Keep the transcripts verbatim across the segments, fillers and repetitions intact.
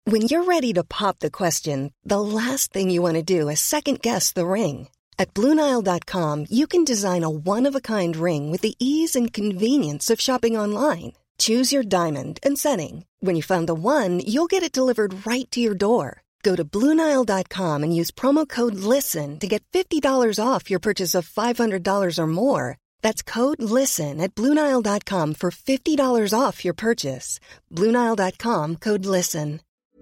When you're ready to pop the question, the last thing you want to do is second-guess the ring. At Blue Nile dot com, you can design a one-of-a-kind ring with the ease and convenience of shopping online. Choose your diamond and setting. When you find the one, you'll get it delivered right to your door. Go to Blue Nile dot com and use promo code LISTEN to get fifty dollars off your purchase of five hundred dollars or more. That's code LISTEN at Blue Nile dot com for fifty dollars off your purchase. Blue Nile dot com, code LISTEN.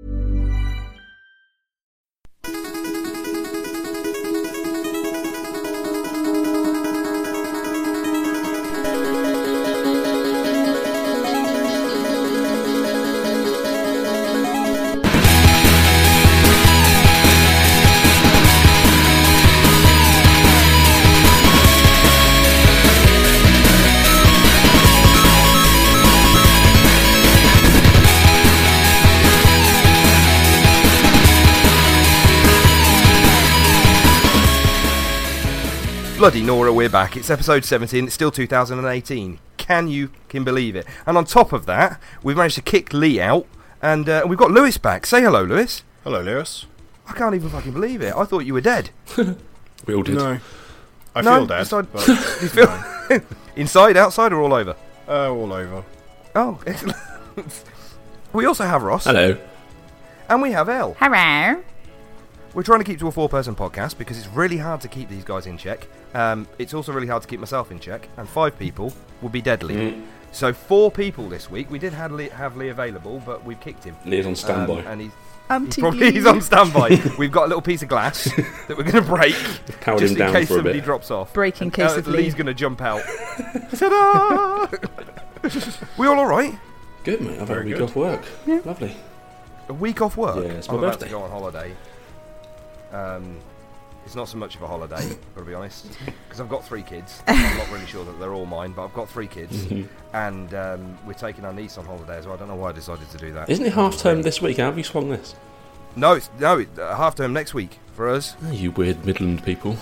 Bloody Nora, we're back. It's episode seventeen. It's still two thousand eighteen. Can you can believe it? And on top of that, we've managed to kick Lee out, and uh, we've got Lewis back. Say hello, Lewis. Hello, Lewis. I can't even fucking believe it. I thought you were dead. We all did. No, I no, feel dead. Inside, but you feel inside, outside, or all over? Uh, all over. Oh, excellent. We also have Ross. Hello. And we have Elle. Hello. We're trying to keep to a four-person podcast because it's really hard to keep these guys in check. Um, it's also really hard to keep myself in check, and five people would be deadly. Mm. So four people this week. We did have Lee, have Lee available, but we've kicked him. Lee's on standby. Um, and he's, he's probably he's on standby. We've got a little piece of glass that we're going to break Powered just him down in case for a somebody bit. drops off. Break in and, case uh, of Lee's Lee. going to jump out. Ta-da! We all alright? Good, mate. I've had a Very week good. off work. Yeah. Lovely. A week off work? Yeah, it's my I'm about birthday. to go on holiday. Um, it's not so much of a holiday, gotta be honest, because I've got three kids. I'm not really sure that they're all mine, but I've got three kids, and um, we're taking our niece on holiday as well. I don't know why I decided to do that. Isn't it half term this week? How have you swung this? No, it's no it, uh, half term next week for us. Oh, you weird Midland people.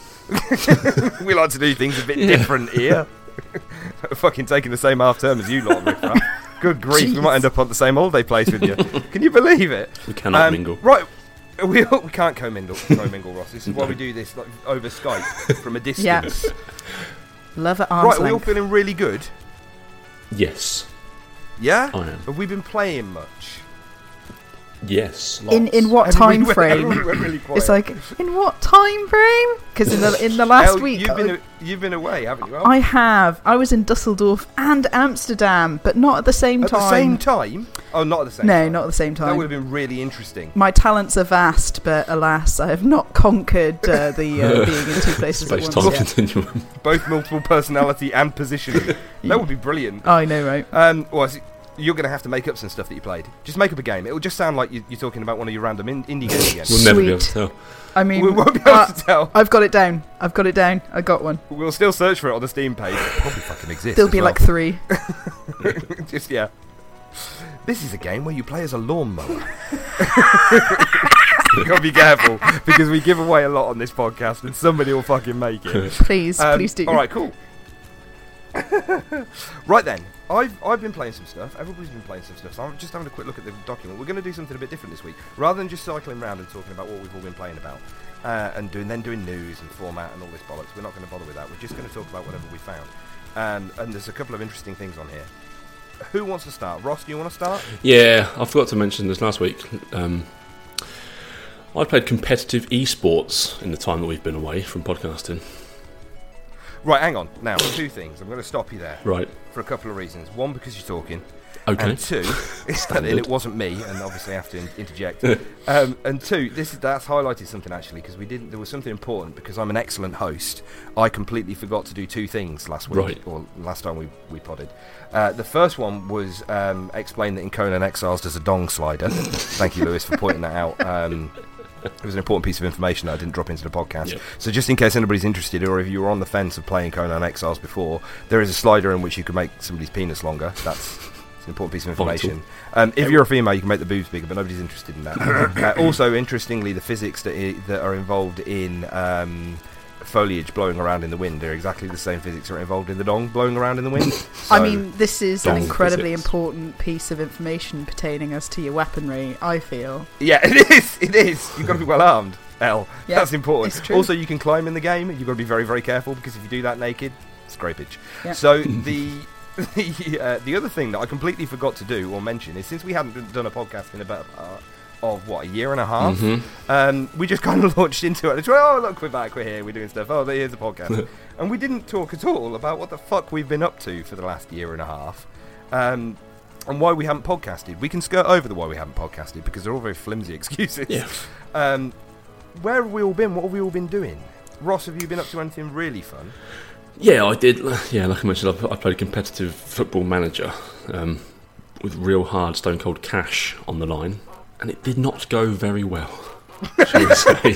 We like to do things a bit Yeah. different here. Fucking taking the same half term as you lot, Rick. Good grief, Jeez. we might end up on the same holiday place with you. Can you believe it? We cannot Um, mingle. Right. We, we can't commingle, commingle, Ross. This is why we do this like, over Skype from a distance. Love at arm's Right, are we all length. feeling really good? Yes. Yeah? I am. Have we been playing much? Yes. In in what Everybody time went- frame? everybody went really quiet. It's like, in what time frame? Because in the in the last Elle, week, You've been, I, a, you've been away, haven't you? Elle? I have. I was in Dusseldorf and Amsterdam, but not at the same At time. the same time? Oh, not at the same no, time. not at the same That time. would have been really interesting. My talents are vast, but alas, I have not conquered uh, the uh, being in two places at Space once time yet. continuum. Both multiple personality and positioning. That would be brilliant. I know, right? Um, well, so you're going to have to make up some stuff that you played. Just make up a game. It'll just sound like you, you're talking about one of your random in, indie games again. We'll never be able to Sweet. tell. I mean, We won't be able uh, to tell. I've got it down. I've got it down. I got one. We'll still search for it on the Steam page. It'll probably fucking exist. There'll as be well. like three. Just, yeah. This is a game where you play as a lawnmower. You've got to be careful, because we give away a lot on this podcast, and somebody will fucking make it. Please, Um, please do. Alright, cool. Right then, I've I've been playing some stuff. Everybody's been playing some stuff. So I'm just having a quick look at the document. We're going to do something a bit different this week, rather than just cycling around and talking about what we've all been playing about, uh, and doing then doing news and format and all this bollocks. We're not going to bother with that. We're just going to talk about whatever we found. Um, and there's a couple of interesting things on here. Who wants to start? Ross, do you want to start? Yeah, I forgot to mention this last week. Um, I played competitive esports in the time that we've been away from podcasting. Right, hang on. Now, two things. I'm going to stop you there Right. for a couple of reasons. One, because you're talking. Okay. And two, and it wasn't me, and obviously I have to in- interject. um, and two, this is that's highlighted something actually, because we didn't. There was something important, because I'm an excellent host. I completely forgot to do two things last week, Right. or last time we we podded. Uh, the first one was um, explain that in Conan Exiles there's a dong slider. Thank you, Lewis, for pointing that out. Um, it was an important piece of information that I didn't drop into the podcast. Yep. So just in case anybody's interested, or if you were on the fence of playing Conan Exiles before, there is a slider in which you can make somebody's penis longer. That's it's an important piece of information. Um, if you're a female, you can make the boobs bigger, but nobody's interested in that. uh, also, interestingly, the physics that I- that are involved in um, foliage blowing around in the wind are exactly the same physics that are involved in the dong blowing around in the wind. I So- mean, this is an Dong incredibly physics. important piece of information pertaining us to your weaponry, I feel. Yeah, it is. It is. You've got to be well armed. L. Yeah, That's important. it's true. Also, you can climb in the game. You've got to be very, very careful because if you do that naked, scrapage. Yeah. So the the uh, the other thing that I completely forgot to do or mention is since we hadn't done a podcast in a better part of what a year and a half, Mm-hmm. um, we just kind of launched into it. It's like, oh look, we're back, we're here, we're doing stuff. Oh, here's a podcast, and we didn't talk at all about what the fuck we've been up to for the last year and a half. Um, and why we haven't podcasted. We can skirt over the why we haven't podcasted because they're all very flimsy excuses. Yeah. Um, where have we all been? What have we all been doing? Ross, have you been up to anything really fun? Yeah, I did. Yeah, like I mentioned, I I played competitive Football Manager um, with real hard Stone Cold cash on the line, and it did not go very well, shall we say.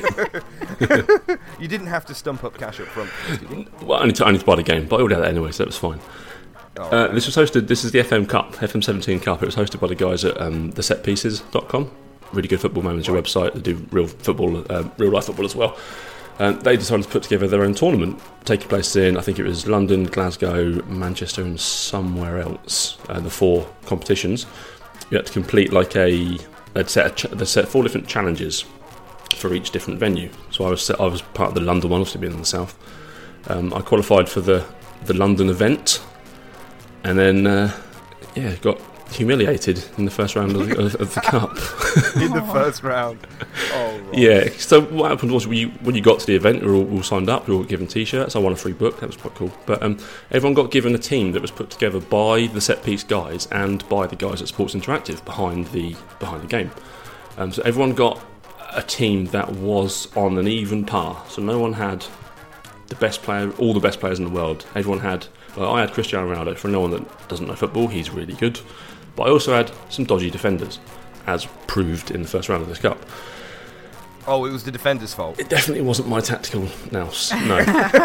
You didn't have to stump up cash up front, did you? Well, only to, only to buy the game, but I ordered that anyway, so that was fine. Oh, Uh, this was hosted. This is the F M Cup, F M seventeen Cup. It was hosted by the guys at um, the set pieces dot com. Really good Football Manager Right. website. They do real football, uh, real life football as well. And they decided to put together their own tournament, taking place in, I think it was London, Glasgow, Manchester, and somewhere else. Uh, the four competitions. You had to complete like a. They'd set a ch- they set four different challenges for each different venue. So I was set, I was part of the London one, obviously being in the south. Um, I qualified for the the London event. And then, uh, yeah, got humiliated in the first round of the, of, of the cup. in the first round. Oh, right. Yeah, so what happened was we, when you got to the event, we were all, all signed up, we were all given T-shirts. I won a free book, that was quite cool. But um, everyone got given a team that was put together by the set piece guys and by the guys at Sports Interactive behind the behind the game. Um, so everyone got a team that was on an even par. So no one had the best player, all the best players in the world. Everyone had. Well, I had Cristiano Ronaldo. For no one that doesn't know football, he's really good. But I also had some dodgy defenders, as proved in the first round of this cup. Oh, it was the defender's fault. It definitely wasn't my tactical nous. No.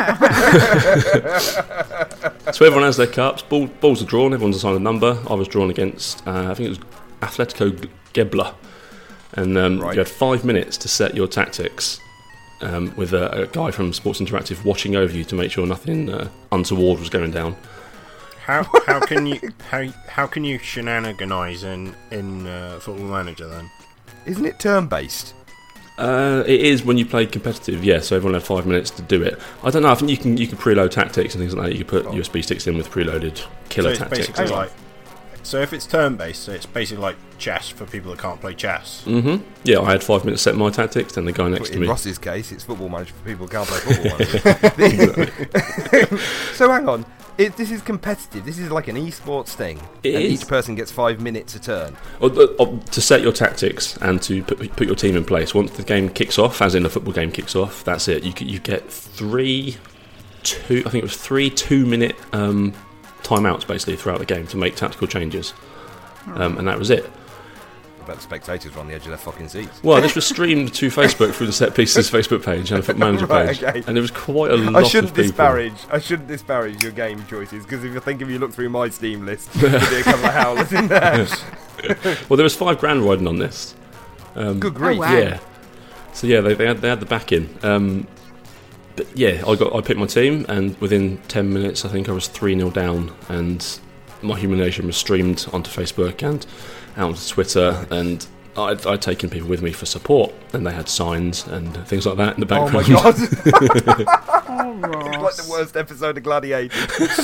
So everyone has their cups. Ball, balls are drawn. Everyone's assigned a number. I was drawn against, uh, I think it was Atletico Gebla. And um, Right. you had five minutes to set your tactics. Um, with a, a guy from Sports Interactive watching over you to make sure nothing uh, untoward was going down. How how can you how how can you shenaniganize in in uh, Football Manager then? Isn't it turn-based? Uh, it is when you play competitive, yeah. So everyone had five minutes to do it. I don't know. I think you can you can preload tactics and things like that. You can put Oh. U S B sticks in with preloaded So killer it's tactics. basically Hang on. like so if it's turn based, so it's basically like chess for people that can't play chess. Mm-hmm. Yeah, I had five minutes to set my tactics, and the guy next to In me. Ross's case, it's Football Manager for people who can't play football. Manager. So hang on. It, this is competitive. This is like an esports thing. It and is. each person gets five minutes a turn. Or, or, to set your tactics and to put, put your team in place. Once the game kicks off, as in a football game kicks off, that's it. You you get three, two. I think it was three two-minute um, timeouts basically throughout the game to make tactical changes, um, and that was it. I bet the spectators were on the edge of their fucking seats. Well, this was streamed to Facebook through the Set Pieces Facebook page and the Football Manager Right, page, okay. and there was quite a lot I shouldn't of people. disparage. I shouldn't disparage your game choices because if you think if you look through my Steam list, there'll be a couple of howlers in there. Well, there was five grand riding on this. Um, Good grief! wow. Yeah. So yeah, they, they had they had the back in. Um, but yeah, I got I picked my team, and within ten minutes, I think I was three nil down, and my humiliation was streamed onto Facebook and out onto Twitter, and I'd, I'd taken people with me for support, and they had signs and things like that in the Oh background. my god! Oh, It's like the worst episode of Gladiator.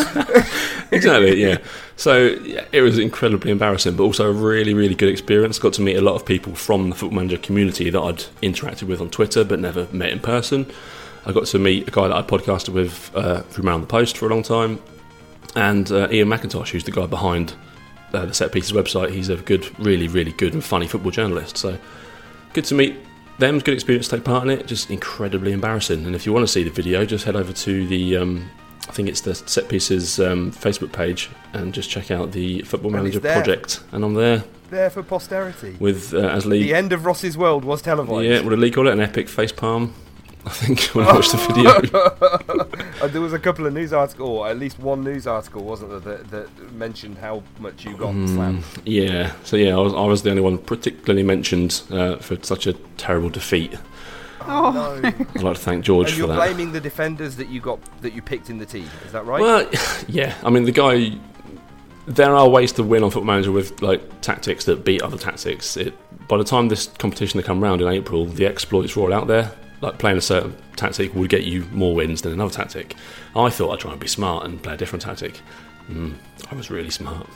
Exactly, yeah. So yeah, it was incredibly embarrassing, but also a really, really good experience. Got to meet a lot of people from the Football Manager community that I'd interacted with on Twitter, but never met in person. I got to meet a guy that I podcasted with uh, through Man on the Post for a long time, and uh, Ian McIntosh, who's the guy behind uh, the Set Pieces website. He's a good, really, really good and funny football journalist. So good to meet them. Good experience to take part in it. Just incredibly embarrassing. And if you want to see the video, just head over to the. Um, I think it's the Set Pieces um, Facebook page, and just check out the Football And Manager it's there. project. And I'm there There for posterity. with uh, as Lee. The end of Ross's world was televised. Yeah, what did Lee call it? An epic face palm. I think when I watched the video. Uh, there was a couple of news articles, or at least one news article, wasn't there, that, that mentioned how much you got Mm, slammed. Yeah, so yeah, I was, I was the only one particularly mentioned uh, for such a terrible defeat. Oh, no. I'd like to thank George and for you're that. blaming the defenders that you got that you picked in the team. Is that right? Well, yeah. I mean, the guy. There are ways to win on Football Manager with like tactics that beat other tactics. It, by the time this competition had come round in April, the exploits were all out there. Like playing a certain tactic would get you more wins than another tactic. I thought I'd try and be smart and play a different tactic. Mm, I was really smart.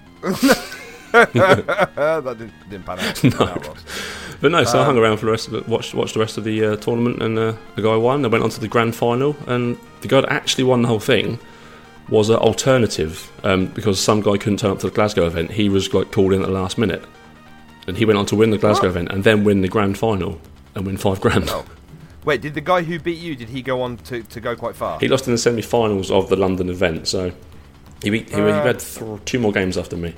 That didn't, didn't pan out. No. Out, Ross. But no, so Um, I hung around for the rest of it, watched, watched the rest of the uh, tournament, and uh, the guy won. They went on to the grand final, and the guy that actually won the whole thing was an alternative, um, because some guy couldn't turn up to the Glasgow event. He was like called in at the last minute, and he went on to win the Glasgow What? event and then win the grand final and win five grand. Oh. Wait, did the guy who beat you, did he go on to, to go quite far? He lost in the semi-finals of the London event, so he beat, he, he Uh, had th- two more games after me.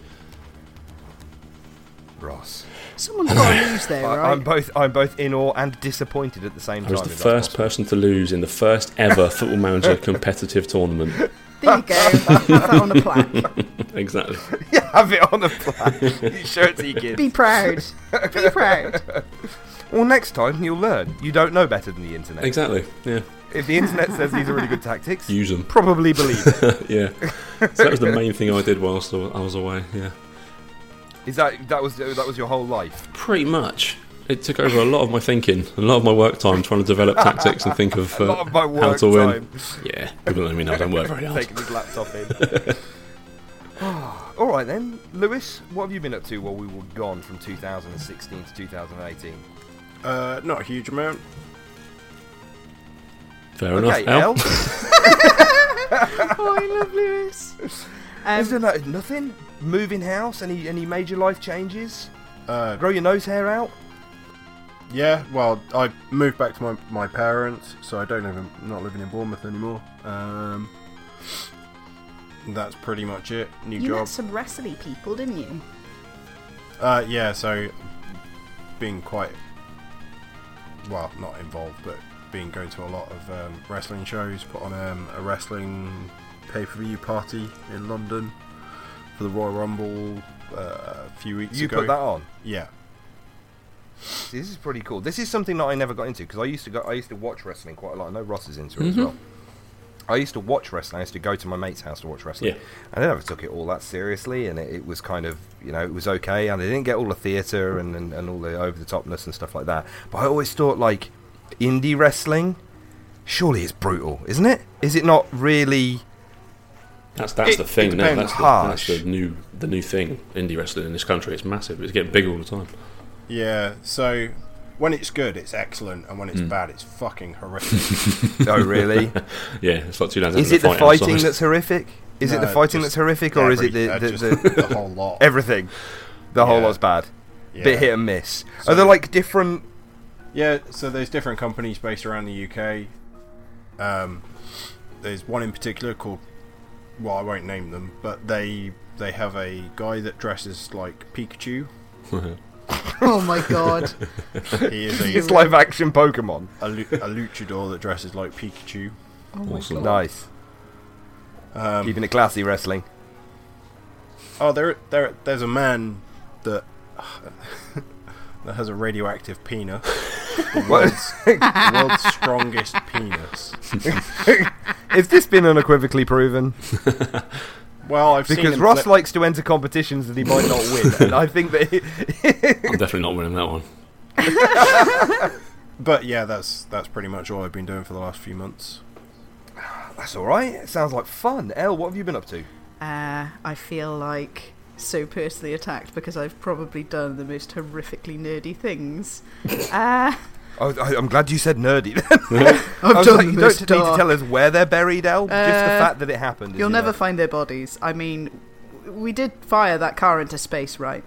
Ross. Someone's got to lose there, I, right? I'm both I'm both in awe and disappointed at the same I time. was the if that's first possible. person to lose in the first ever Football Manager competitive tournament. There you go. Have that on a plaque. Exactly. Yeah, have it on a plaque. You show it to your kids. Be proud. Be proud. Well, next time you'll learn. You don't know better than the internet. Exactly. Yeah. If the internet says these are really good tactics, Use them. probably believe it. Yeah. So that was the main thing I did whilst I was away. Yeah. Is that that was that was your whole life? Pretty much. It took over a lot of my thinking, a lot of my work time trying to develop tactics and think of, A uh, lot of my how work to win. time. Yeah, people don't let me know I don't work very hard. Taking his laptop in. All right then, Lewis, what have you been up to while we were gone from two thousand sixteen to two thousand eighteen? Uh, not a huge amount. Fair Okay, enough. Elle. Oh, I love Lewis. Is there Um, no, nothing? Moving house? Any any major life changes? Uh, Grow your nose hair out? yeah, well, I moved back to my, my parents, so I don't live in, not living in Bournemouth anymore. Um, that's pretty much it. New you job. met some wrestling people, didn't you? Uh, yeah, so being quite, well, not involved, but being going to a lot of um, wrestling shows, put on um, a wrestling pay-per-view party in London for the Royal Rumble uh, a few weeks You ago. put that on? Yeah. See, this is pretty cool. This is something that I never got into because I used to go. I used to watch wrestling quite a lot. I know Ross is into it as Mhm. well. I used to watch wrestling. I used to go to my mate's house to watch wrestling. Yeah. I never took it all that seriously, and it, it was kind of, you know, it was okay, and I didn't get all the theatre and, and, and all the over-the-topness and stuff like that. But I always thought, like, indie wrestling, surely it's brutal, isn't it? Is it not really... That's that's It- the thing it now. depends. That's the, Harsh. that's the new the new thing. Indie wrestling in this country, it's massive. It's getting bigger all the time. Yeah, so when it's good, it's excellent, and when it's Mm. bad, it's fucking horrific. Oh, really? Yeah, it's like two lads Is having it the a fight fighting outside. that's horrific? Is it No, the fighting just that's horrific, or is it the, every- the, uh, the, just the whole lot? everything? The whole Yeah. lot's bad. Yeah. Bit hit and miss. So- Are there, like, different... Yeah, so there's different companies based around the U K. Um, there's one in particular called, well, I won't name them, but they they have a guy that dresses like Pikachu. Oh my god. He is a, It's live-action Pokemon. a, lu- a luchador that dresses like Pikachu. Oh my Awesome. god. Nice. Um, Keeping it classy, wrestling. oh, there, there, there's a man that that has a radioactive penis. The What? world's, the world's strongest penis. Has this been unequivocally proven? Well, I've seen Because him Ross flip- likes to enter competitions that he might not win, and I think that he, I'm definitely not winning that one. But yeah, that's that's pretty much all I've been doing for the last few months. that's all right. It sounds like fun. Elle, what have you been up to? Uh, I feel like so personally attacked because I've probably done the most horrifically nerdy things. Uh, Oh, I, I'm glad you said nerdy. I've I was done like, the you most don't need to dark. tell us where they're buried, Elle. Just the Uh, fact that it happened. is You'll never enough. find their bodies. I mean, w- we did fire that car into space, right?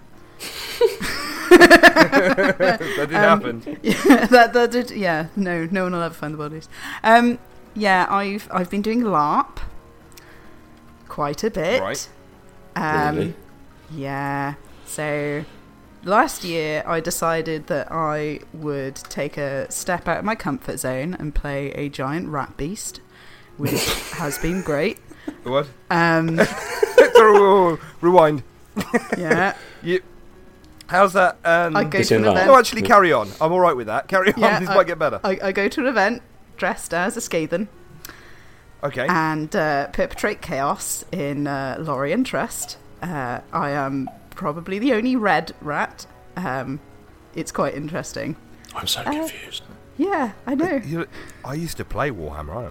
that did Um, happen. Yeah, that that did. Yeah, no, no one will ever find the bodies. Um, yeah, I've I've been doing LARP quite a bit. Right. Um, Really? Yeah. So last year I decided that I would take a step out of my comfort zone and play a giant rat beast, which has been great. What? Um, Sorry, whoa, whoa, whoa. Rewind. yeah. You, How's that? Um, I go It's to in an that. event. no, actually, carry on. I'm all right with that. Carry on. Yeah, this I- might get better. I, I go to an event dressed as a Skaven Okay. and uh, perpetrate chaos in uh, Lorien Trust. Uh, I am probably the only red rat. Um, it's quite interesting. I'm so Uh, confused. Yeah, I know. You- I used to play Warhammer. I don't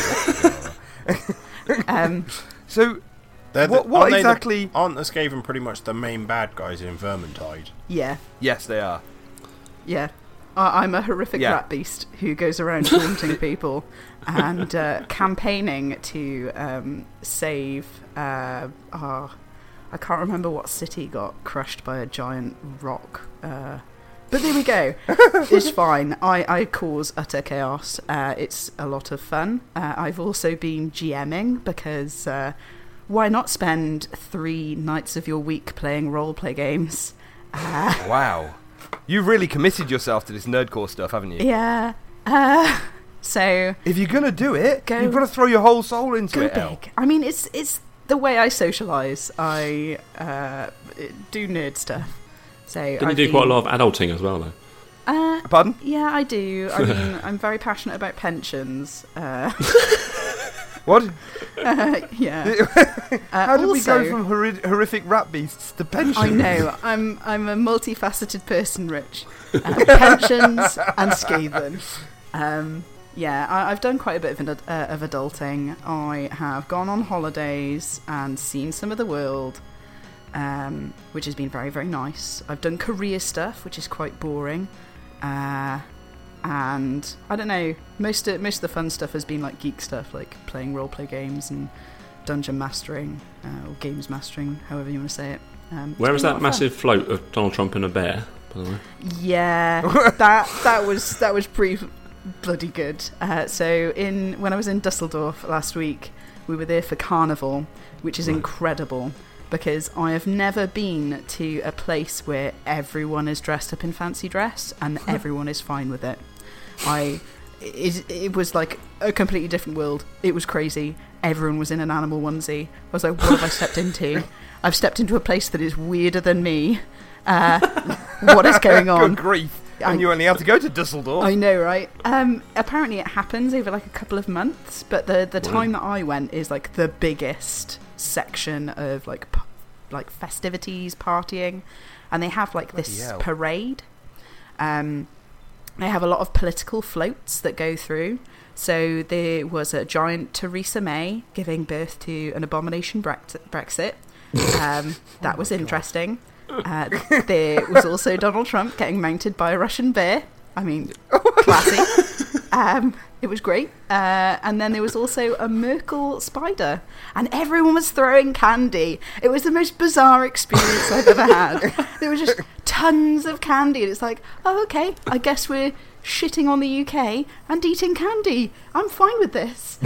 fucking know. Um, So, They're What- the, what aren't they the- exactly- aren't the Skaven pretty much the main bad guys in Vermintide? yeah, yes, they are. yeah. I, I'm a horrific Yeah. rat beast who goes around taunting people and uh, campaigning to um, save. Uh, oh, I can't remember what city got crushed by a giant rock. Uh, but there we go. It's fine. I, I cause utter chaos. Uh, it's a lot of fun. Uh, I've also been GMing because uh, why not spend three nights of your week playing roleplay games? Uh, Wow. You've really committed yourself to this nerdcore stuff, haven't you? yeah. Uh, so If you're gonna do it, Go- you've got to throw your whole soul into go it. El. big. I mean, it's it's the way I socialise. I uh, do nerd stuff. So Didn't I've you do quite a been- lot of adulting as well, though? Uh, Pardon? yeah, I do. I mean, I'm very passionate about pensions. Uh, What? uh, yeah. Uh, How did we also, go from horri- horrific rat beasts to pensions? I know. I'm I'm a multifaceted person, Rich. Uh, pensions and Skaven. Um, yeah, I, I've done quite a bit of, an, uh, of adulting. I have gone on holidays and seen some of the world, um, which has been very, very nice. I've done career stuff, which is quite boring. Uh, and I don't know, most of, most of the fun stuff has been like geek stuff, like playing roleplay games and dungeon mastering, uh, or games mastering, however you want to say it. Um, it's Where was been a that lot of fun. massive float of Donald Trump and a bear, by the way? Yeah, that that was that was pretty bloody good. Uh, so in when I was in Dusseldorf last week, we were there for Carnival, which is Right. incredible because I have never been to a place where everyone is dressed up in fancy dress and everyone is fine with it. I it, it was like a completely different world. It was crazy. Everyone was in an animal onesie. I was like, what have I stepped into? I've stepped into a place that is weirder than me. Uh, what is going on? Good grief. I- And you only had to go to Dusseldorf. I know, right? Um, apparently it happens over like a couple of months, but the the Wow. time that I went is like the biggest section of like p- like festivities, partying, and they have like this Bloody hell. parade. Um, they have a lot of political floats that go through. So there was a giant Theresa May giving birth to an abomination Brex- Brexit. Um, that was interesting. Uh, there was also Donald Trump getting mounted by a Russian bear. I mean, classy. Um, it was great. Uh, and then there was also a Merkel spider. And everyone was throwing candy. It was the most bizarre experience I've ever had. There was just tons of candy. And it's like, oh, okay, I guess we're shitting on the U K and eating candy. I'm fine with this.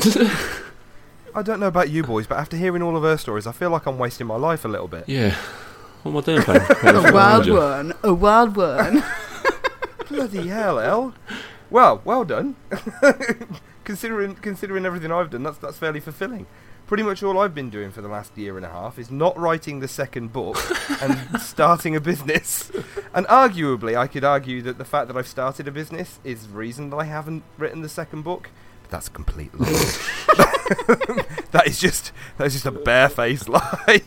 I don't know about you boys, but after hearing all of her stories, I feel like I'm wasting my life a little bit. Yeah. What am I doing, playing? A wild one. A wild one. Bloody hell, El. Well, well done. considering considering everything I've done, that's that's fairly fulfilling. Pretty much all I've been doing for the last year and a half is not writing the second book and starting a business. And arguably, I could argue that the fact that I've started a business is the reason that I haven't written the second book. But that's a complete lie. that is just that is just a barefaced lie.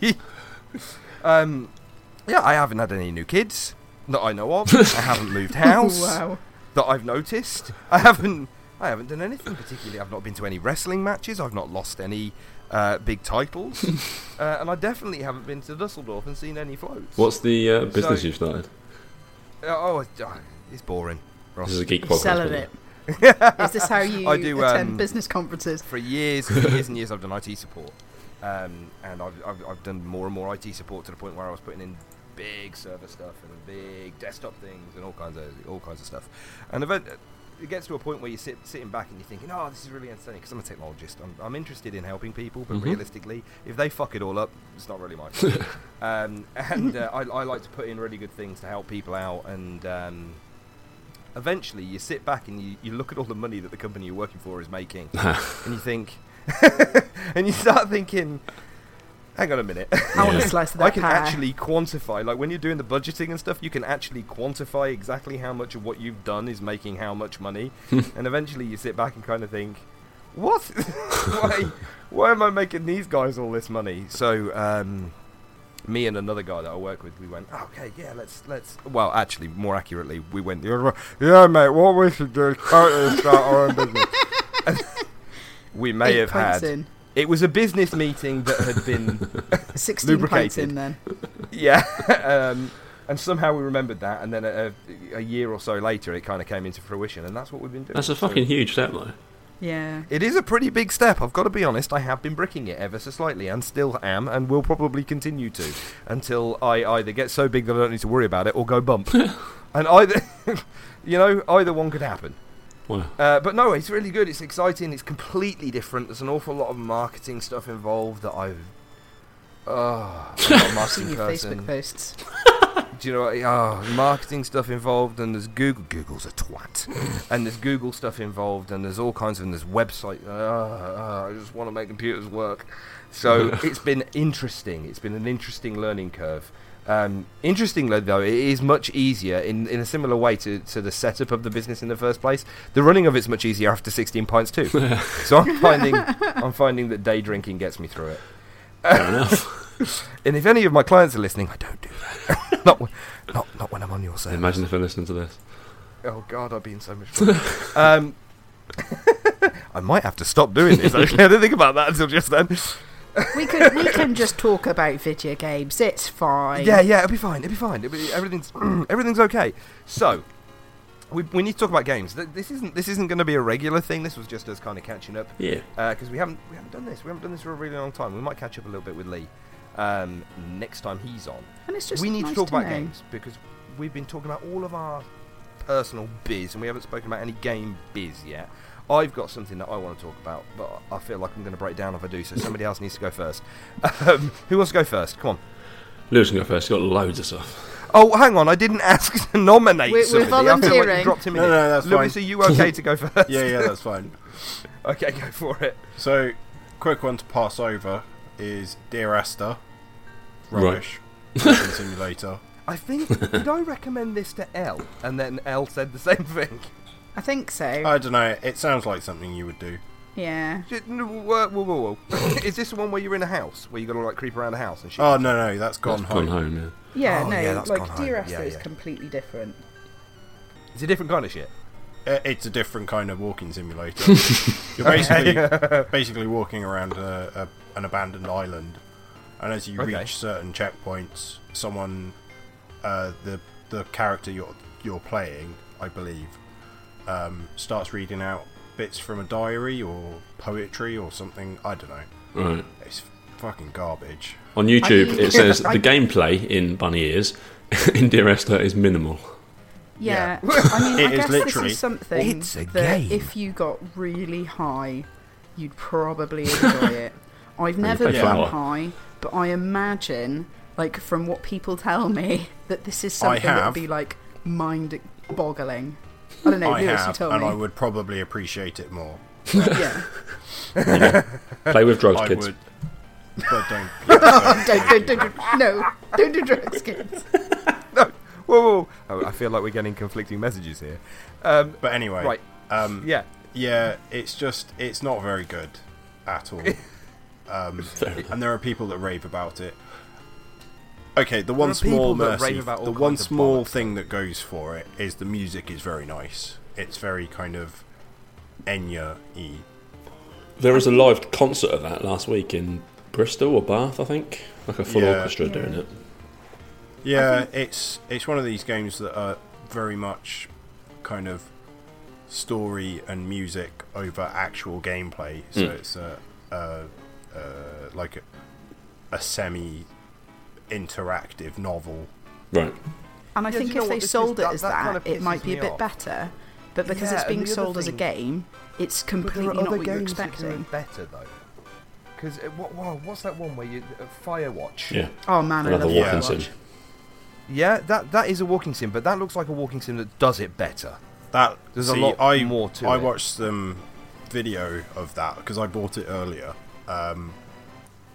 um, yeah, I haven't had any new kids that I know of. I haven't moved house Wow. that I've noticed. I haven't I haven't done anything particularly. I've not been to any wrestling matches. I've not lost any uh, big titles. uh, and I definitely haven't been to Dusseldorf and seen any floats. What's the uh, business So- you've started? Uh, oh, it's, uh, it's boring. Ross. This is a geek You're podcast. selling by the it. way. Is this how you I do, attend um, business conferences? For years and years and years I've done I T support. Um, and I've, I've, I've done more and more I T support to the point where I was putting in big server stuff and big desktop things and all kinds of all kinds of stuff. And event, it gets to a point where you're sit, sitting back and you're thinking, oh, this is really entertaining, because I'm a technologist. I'm, I'm interested in helping people, but Mhm. realistically, if they fuck it all up, it's not really my fault. um, and uh, I, I like to put in really good things to help people out. And um, eventually, you sit back and you, you look at all the money that the company you're working for is making, and you think, and you start thinking, hang on a minute. I want a slice of that I can pie. actually quantify, like when you're doing the budgeting and stuff, you can actually quantify exactly how much of what you've done is making how much money, and eventually you sit back and kind of think, what? why, why am I making these guys all this money? So, um, me and another guy that I work with, we went, okay, yeah, let's, let's, well, actually, more accurately, we went the other way, yeah, mate, what we should do is totally start our own business. And we may Eight have pints had, in. it was a business meeting that had been sixteen pints lubricated. in then. Yeah, um, and somehow we remembered that, and then a, a year or so later, it kind of came into fruition, and that's what we've been doing. That's a So fucking huge step, though. Yeah. it is a pretty big step. I've got to be honest. I have been bricking it ever so slightly, and still am, and will probably continue to, until I either get so big that I don't need to worry about it, or go bump. And either, you know, either one could happen. Wow. Uh, but no, it's really good. It's exciting. It's completely different. There's an awful lot of marketing stuff involved that I've. Oh, I'm not a marketing Seen your person. Facebook posts. Do you know what? Oh, marketing stuff involved, and there's Google. Google's a twat. And there's Google stuff involved, and there's all kinds of. And there's website. Uh, uh, I just want to make computers work. So it's been interesting. It's been an interesting learning curve. Um, interestingly, though, it is much easier in, in a similar way to, to the setup of the business in the first place. The running of it's much easier after sixteen pints too. So I'm finding I'm finding that day drinking gets me through it. Fair enough. And if any of my clients are listening, I don't do that. not, when, not not when I'm on your service. Imagine if they're listening to this. Oh God, I'd be in so much trouble. um, I might have to stop doing this. Actually, I didn't think about that until just then. We can we can just talk about video games. It's fine. Yeah, yeah, it'll be fine. It'll be fine. It'll be, everything's everything's okay. So, we we need to talk about games. Th- This isn't this isn't going to be a regular thing. This was just us kind of catching up. Yeah. Because we haven't we haven't done this. We haven't done this for a really long time. We might catch up a little bit with Lee um, next time he's on. And it's just we need nice to talk about know. games because we've been talking about all of our personal biz, and we haven't spoken about any game biz yet. I've got something that I want to talk about, but I feel like I'm going to break down if I do, so somebody else needs to go first. Um, who wants to go first? Come on. Lewis can go first. He's got loads of stuff. Oh, hang on, I didn't ask to nominate We're- we're somebody. I feel like you volunteering. dropped him in No, it. no, that's Lewis, fine. are you okay to go first? Yeah, yeah, that's fine. Okay, go for it. So, quick one to pass over is Dear Esther. Rubbish. Walking Simulator. I think, did I recommend this to Elle? And then Elle said the same thing. I think so. I don't know. It sounds like something you would do. yeah. Just- no, Whoa, whoa, whoa, whoa. Is this the one where you're in a house? Where you got to like creep around a house and shit? Oh no, no, that's Gone That's Home. Gone home, yeah. Yeah, Oh, no, yeah, that's like Gone Home. Dear Esther Yeah, is yeah. completely different. It's a different kind of shit. Uh, It's a different kind of walking simulator. You're basically basically walking around a, a, an abandoned island, and as you Okay. reach certain checkpoints, someone, uh, the the character you're you're playing, I believe, um, starts reading out bits from a diary or poetry or something. I don't know. Right. It's fucking garbage. On YouTube, I- it says the I- gameplay in Bunny Ears in Dear Esther is minimal. Yeah, Yeah. I mean, It I is guess literally- this is something It's a that game. if you got really high, you'd probably enjoy it. I've never play been Flower. high, but I imagine, like from what people tell me, that this is I something that have. would be like mind-boggling. I don't know, I Lewis, you have, told and me. I would probably appreciate it more. Yeah. Play with drugs, I kids. would, but don't. Oh, don't, don't, don't, don't, no, don't do drugs, kids. No. Whoa, whoa, whoa. Oh, I feel like we're getting conflicting messages here. Um, But anyway, right. Um, Yeah. yeah, it's just it's not very good at all. Um, and there are people that rave about it. Okay, the one are people small that rave mercy, about all the one kinds of small bollocks. thing that goes for it is the music is very nice. It's very kind of Enya-y. There was a live concert of that last week in Bristol or Bath, I think. Like a full Yeah. orchestra doing it. Yeah, it's it's one of these games that are very much kind of story and music over actual gameplay. So Mm. it's a, a, a like a, a semi interactive novel. Right. And I Yeah, do think you know if they what this is? sold That- it as that that, kind of it might pisses be a me bit off. better. But because Yeah, it's being and the other sold as a thing- game, it's But there completely are not other what you're games that do expecting. it better though. Because what, wow, what's that one where you uh, Firewatch? Yeah. Oh man, I Another love walking Firewatch. sim. Yeah, that that is a walking sim, but that looks like a walking sim that does it better. That There's see, a lot I, more to I it. watched some video of that because I bought it earlier. Um,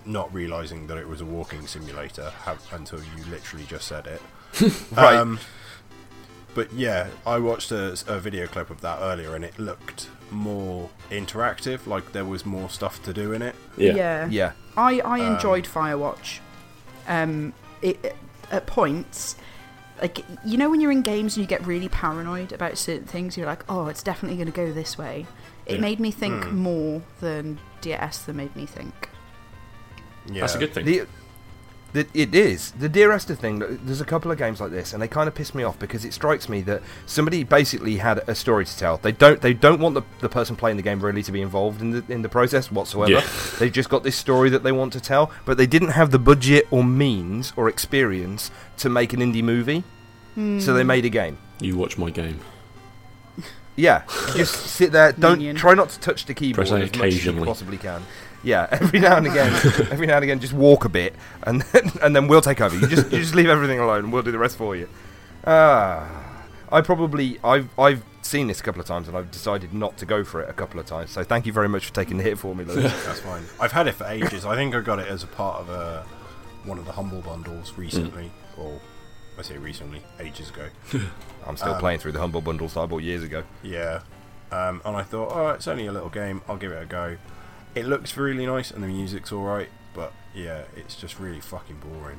not realizing that it was a walking simulator ha- until you literally just said it. Right. Um, but yeah, I watched a, a video clip of that earlier, and it looked more interactive. Like there was more stuff to do in it. Yeah. yeah. Yeah. I, I enjoyed Firewatch. Um, it, it- at points, like, you know when you're in games and you get really paranoid about certain things, you're like, oh, it's definitely going to go this way. It Yeah. made me think Mm. more than D S than made me think. Yeah. That's a good thing. The, the, it is. The Dear Esther thing, there's a couple of games like this, and they kind of piss me off because it strikes me that somebody basically had a story to tell. They don't they don't want the, the person playing the game really to be involved in the in the process whatsoever. Yeah. They've just got this story that they want to tell, but they didn't have the budget or means or experience to make an indie movie, so they made a game. You watch my game. Yeah, just sit there. Don't Minion. try not to touch the keyboard Press A as much as you occasionally. possibly can. Yeah, every now and again, every now and again, just walk a bit, and then, and then we'll take over. You just you just leave everything alone, and we'll do the rest for you. Ah, I probably I've I've seen this a couple of times, and I've decided not to go for it a couple of times. So thank you very much for taking the hit for me, Lewis. That's fine. I've had it for ages. I think I got it as a part of a, one of the Humble Bundles recently, Mm. or I say recently, ages ago. I'm still Um, playing through the Humble Bundles that I bought years ago. Yeah. Um, and I thought, oh, it's only a little game. I'll give it a go. It looks really nice, and the music's all right. But yeah, it's just really fucking boring.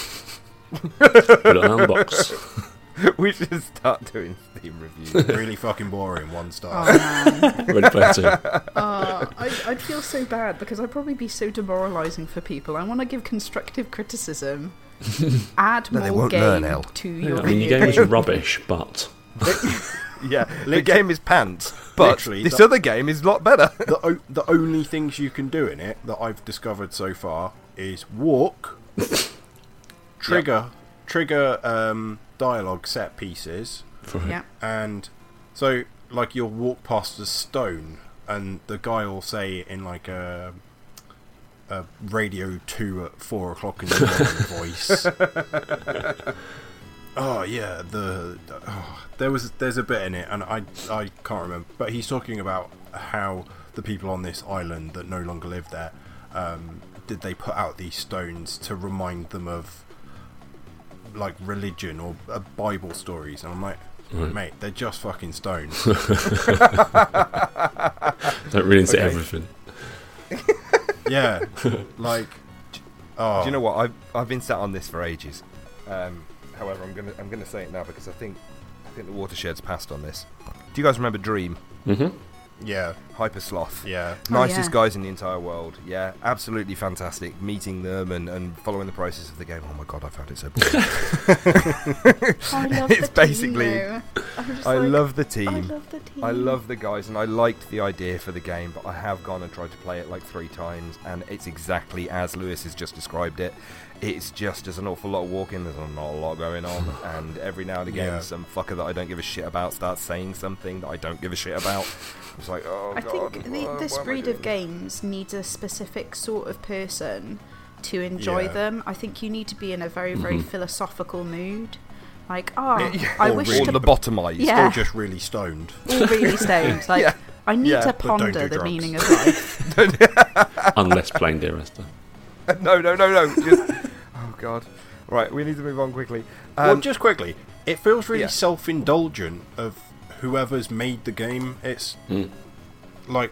Put it on Unbox. We should start doing Steam reviews. Really fucking boring. One star. Oh, man. Ready Player Two. Oh, I'd, I'd feel so bad because I'd probably be so demoralising for people. I want to give constructive criticism. Add No, they more won't game learn, El. to Yeah, your I mean, your video game is rubbish, but Yeah, the game is pants, but Literally, this that- other game is a lot better. the o- the only things you can do in it that I've discovered so far is walk, trigger, trigger um, dialogue set pieces, Yeah. and so like you'll walk past a stone, and the guy will say in like a a Radio Two at four o'clock in the morning voice. Oh yeah, the oh, there was there's a bit in it, and I I can't remember, but he's talking about how the people on this island that no longer live there, um, did they put out these stones to remind them of like religion or uh, Bible stories, and I'm like, Right. mate, they're just fucking stones. don't really say Okay. everything. Yeah, like oh, Do you know what? I've I've been sat on this for ages. Um, however, I'm gonna I'm gonna say it now because I think I think the watershed's passed on this. Do you guys remember Dream? Mm-hmm. Yeah, Hyper Sloth. yeah. Oh, Nicest yeah. guys in the entire world. Yeah, absolutely fantastic. Meeting them and, and following the process of the game. Oh my god, I found it so boring. I love It's the basically- team, though. I'm just I like, love the I team. love the team. I love the guys, and I liked the idea for the game, but I have gone and tried to play it like three times, and it's exactly as Lewis has just described it. It's just there's an awful lot of walking, there's not a lot going on, and every now and again, Yeah. some fucker that I don't give a shit about starts saying something that I don't give a shit about. It's like, oh I god. think the, why- this why am I breed doing of games needs a specific sort of person to enjoy Yeah. them. I think you need to be in a very, very Mhm. philosophical mood. Like, oh, Yeah, I or wish really- Or to lobotomized. Yeah. Or just really stoned. all really stoned. Like, Yeah. I need Yeah, to but don't ponder do the drugs. meaning of life. Unless playing Dear Esther. no, no, no, no. Just, oh god. Right, we need to move on quickly. Um, Well, just quickly, it feels really yeah. self-indulgent of whoever's made the game. It's Mm. like,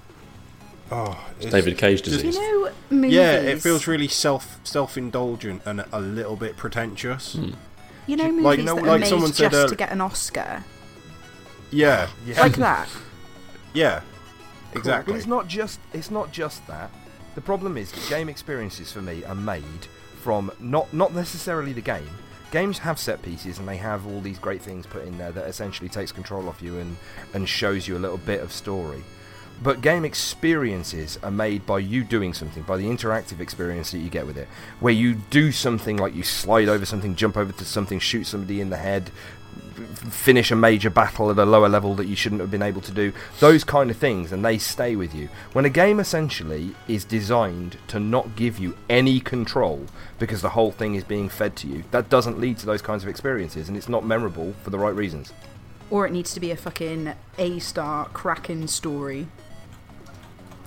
oh, it's, David Cage You disease. know, movies. yeah, it feels really self self-indulgent and a little bit pretentious. Mm. You know, movies like- that like are made someone just said to earlier- get an Oscar, Yeah, yeah. like that. yeah, Cool, exactly. But it's not just it's not just that. The problem is that game experiences for me are made from not not necessarily the game. Games have set pieces and they have all these great things put in there that essentially takes control off you and, and shows you a little bit of story. But game experiences are made by you doing something, by the interactive experience that you get with it, where you do something like you slide over something, jump over to something, shoot somebody in the head, f- finish a major battle at a lower level that you shouldn't have been able to do, those kind of things, and they stay with you. When a game essentially is designed to not give you any control because the whole thing is being fed to you, that doesn't lead to those kinds of experiences, and it's not memorable for the right reasons. Or it needs to be a fucking A-star cracking story.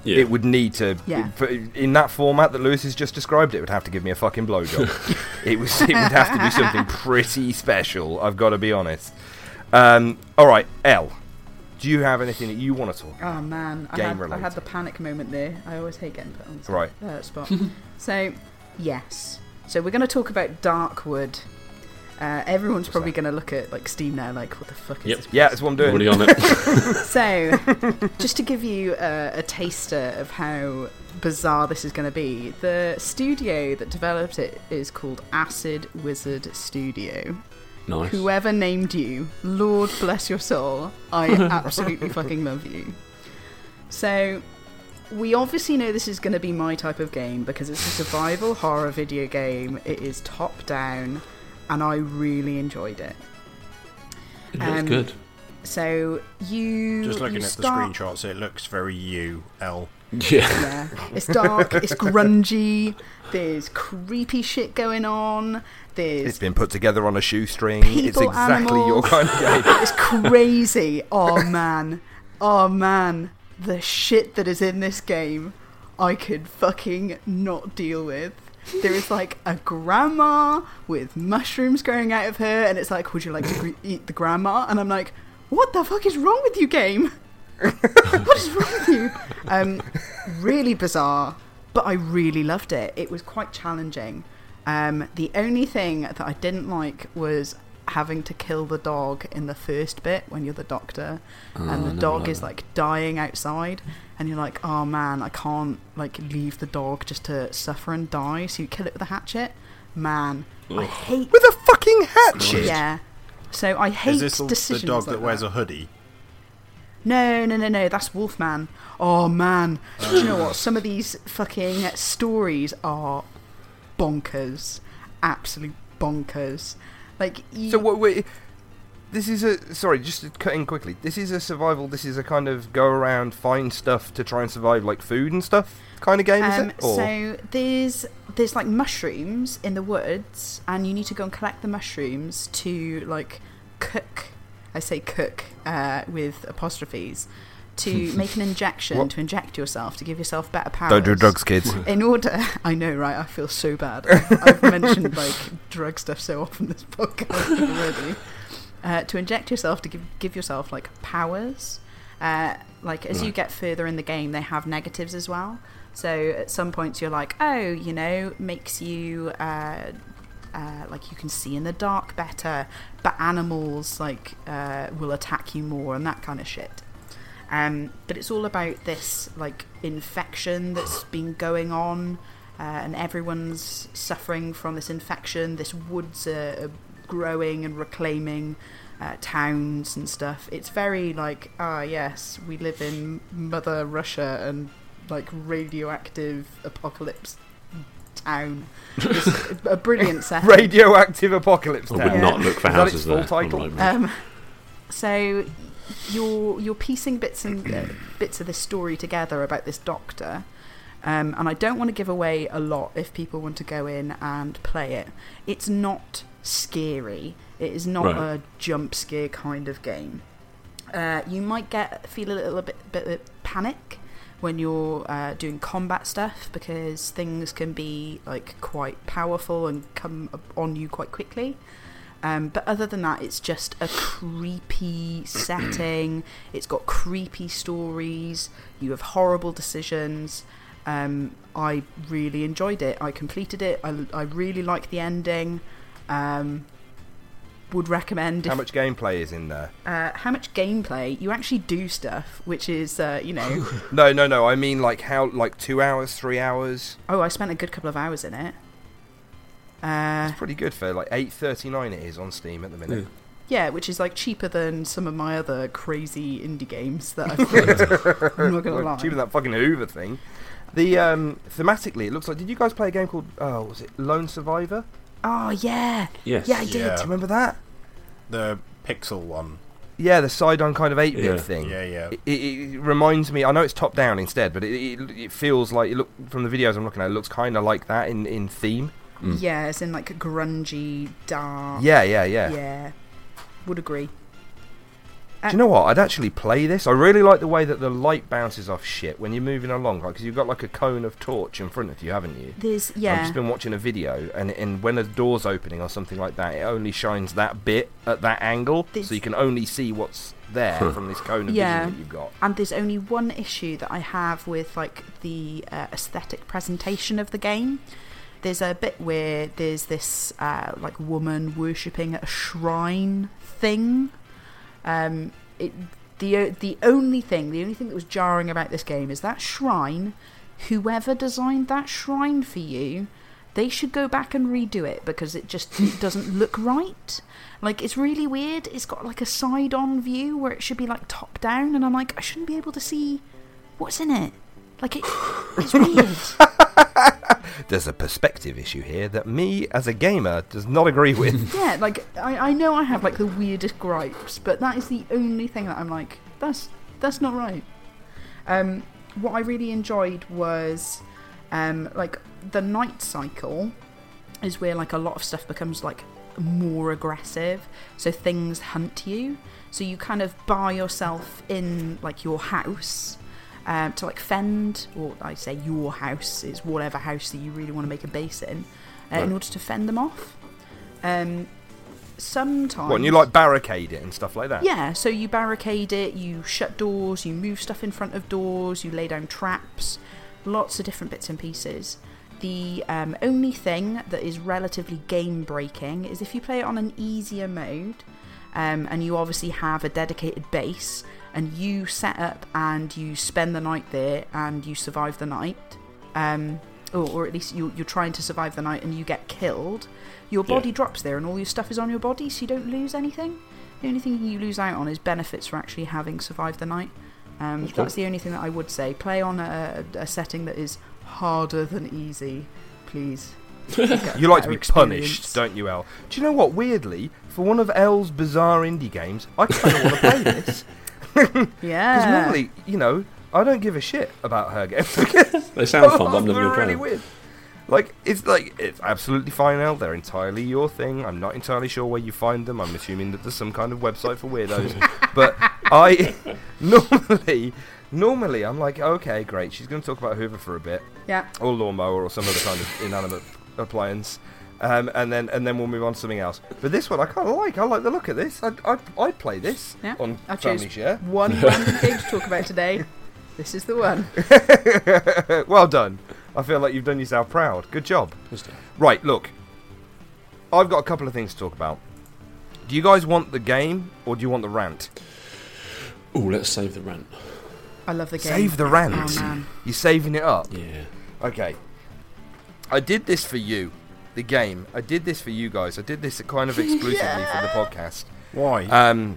Yeah. It would need to, Yeah. for, in that format that Lewis has just described, it would have to give me a fucking blowjob. it was, it would have to be something pretty special, I've got to be honest. Um, alright, Elle, do you have anything that you want to talk about? Oh man, I Game had, I related. had the panic moment there. I always hate getting put on the Right. uh, spot. So, yes. So we're going to talk about Darkwood. Uh, everyone's What's probably that? going to look at like Steam now, like, what the fuck is Yep. this? Yeah, that's what I'm doing. Already on it. So, just to give you a, a taster of how bizarre this is going to be, the studio that developed it is called Acid Wizard Studio. Nice. Whoever named you, Lord bless your soul, I absolutely fucking love you. So, we obviously know this is going to be my type of game because it's a survival horror video game. It is top down, and I really enjoyed it. It looks Um, good. So you Just looking you at start, the screenshots, it looks very you, L. Yeah. Yeah, it's dark, it's grungy. There's creepy shit going on. There's It's been put together on a shoestring. It's People, exactly your animals. kind of game. It's crazy. Oh man. Oh man. The shit that is in this game, I could fucking not deal with. There is like a grandma with mushrooms growing out of her, and it's like, would you like to gre- eat the grandma? And I'm like, what the fuck is wrong with you, game? What is wrong with you? Um, really bizarre, but I really loved it. It was quite challenging. Um, the only thing that I didn't like was having to kill the dog in the first bit when you're the doctor, Oh, and the I never dog liked is that. like dying outside, and you're like, oh man, I can't like leave the dog just to suffer and die, so you kill it with a hatchet. Man, I Ugh. hate. With a fucking hatchet! Yeah. So I hate Is this the, decisions the dog like that wears a hoodie? No, no, no, no. That's Wolfman. Oh man, do you know what? Some of these fucking stories are bonkers, absolute bonkers. Like, you, So what? Wait, this is a sorry, just to cut in quickly. This is a survival. This is a kind of go around, find stuff to try and survive, like food and stuff kind of game. Is um, it? Or? so there's there's like mushrooms in the woods, and you need to go and collect the mushrooms to like cook. I say cook uh, with apostrophes. To make an injection, What? to inject yourself, to give yourself better powers. Don't do drugs, kids. In order, I know, right? I feel so bad. I've, I've mentioned like drug stuff so often this podcast already. Uh, to inject yourself, to give give yourself like powers. Uh, like as you Right. get further in the game, they have negatives as well. So at some points you're like, oh, you know, makes you uh, uh, like you can see in the dark better, but animals like uh, will attack you more and that kind of shit. Um, but it's all about this like infection that's been going on, uh, and everyone's suffering from this infection. This woods are, are growing and reclaiming uh, towns and stuff. It's very like, ah, yes, we live in Mother Russia and like radioactive apocalypse town. It's a brilliant setting. Radioactive apocalypse. I Town. would Yeah. not look for Is that houses its full there. title? on Rightmove. Um, so you're you're piecing bits and uh, bits of this story together about this doctor, um, and I don't want to give away a lot if people want to go in and play it. It's not scary. It is not Right. a jump scare kind of game. Uh, you might get feel a little bit bit of panic when you're uh, doing combat stuff because things can be like quite powerful and come on you quite quickly. Um, but other than that, it's just a creepy setting. It's got creepy stories. You have horrible decisions. Um, I really enjoyed it. I completed it. I, I really like the ending. Um, would recommend. How If, much gameplay is in there? uh, how much gameplay? You actually do stuff, which is, uh, you know. No, no, no. I mean, like how, like two hours, three hours. Oh, I spent a good couple of hours in it. Uh, It's pretty good for like eight thirty nine. It is on Steam at the minute. Yeah, which is like cheaper than some of my other crazy indie games that I've played. I'm not gonna Well, lie. cheaper than that fucking Hoover thing. The um, thematically, it looks like. Did you guys play a game called? Oh, was it Lone Survivor? Oh yeah, Yes. yeah, I did. Yeah. Do you remember that? The pixel one. Yeah, the side-on kind of eight-bit Yeah. thing. Yeah, yeah. It, it, it reminds me. I know it's top-down instead, but it, it, it feels like. It look from the videos I'm looking at. It looks kind of like that in, in theme. Mm. Yeah, it's in like a grungy, dark. Yeah, yeah, yeah. Yeah, would agree. Do you know what? I'd actually play this. I really like the way that the light bounces off shit when you're moving along, because you've got like a cone of torch in front of you, haven't you? There's yeah. I've just been watching a video, and, and when a door's opening or something like that, it only shines that bit at that angle, There's, so you can only see what's there huh. from this cone of yeah. vision that you've got. And there's only one issue that I have with like the uh, aesthetic presentation of the game. There's a bit where there's this uh, like woman worshipping at a shrine thing. Um, it, the the only thing, the only thing that was jarring about this game is that shrine. Whoever designed that shrine for you, they should go back and redo it, because it just it doesn't look right. Like, it's really weird. It's got like a side-on view where it should be like top down, and I'm like, I shouldn't be able to see what's in it. Like, it, it's weird. There's a perspective issue here that me, as a gamer, does not agree with. Yeah, like, I, I know I have, like, the weirdest gripes, but that is the only thing that I'm like, that's that's not right. Um, what I really enjoyed was, um, like, the night cycle is where, like, a lot of stuff becomes, like, more aggressive. So things hunt you. So you kind of bar yourself in, like, your house... Um, to like fend, or I say your house is whatever house that you really want to make a base in, uh, right. in order to fend them off. Um, sometimes. What, and you like barricade it and stuff like that? Yeah, so you barricade it, you shut doors, you move stuff in front of doors, you lay down traps, lots of different bits and pieces. The um, only thing that is relatively game breaking is if you play it on an easier mode, um, and you obviously have a dedicated base. And you set up and you spend the night there and you survive the night, um, or, or at least you, you're trying to survive the night and you get killed, your body yeah. drops there and all your stuff is on your body, so you don't lose anything. The only thing you lose out on is benefits for actually having survived the night. Um, that's, that's the only thing that I would say. Play on a, a setting that is harder than easy, please. You like to be experience. punished, don't you, Elle? Do you know what? Weirdly, for one of Elle's bizarre indie games, I kind of want to play this. Yeah. Because normally, you know, I don't give a shit about her games. They sound fun, but I'm never going to play really them. Weird. Like, it's like, it's absolutely fine, Elle. They're entirely your thing. I'm not entirely sure where you find them. I'm assuming that there's some kind of website for weirdos. But I, normally, normally, I'm like, okay, great. She's going to talk about Hoover for a bit. Yeah. Or lawnmower or some other kind of inanimate appliance. Um, and then and then we'll move on to something else. But this one I kind of like. I like the look of this. I'd, I'd, I'd play this yeah. on I Family Share. One random game to talk about today. This is the one. Well done. I feel like you've done yourself proud. Good job. Right, look. I've got a couple of things to talk about. Do you guys want the game or do you want the rant? Oh, let's save the rant. I love the game. Save the rant. Oh, man. You're saving it up? Yeah. Okay. I did this for you. The game. I did this for you guys. I did this kind of exclusively yeah. for the podcast. Why? Um,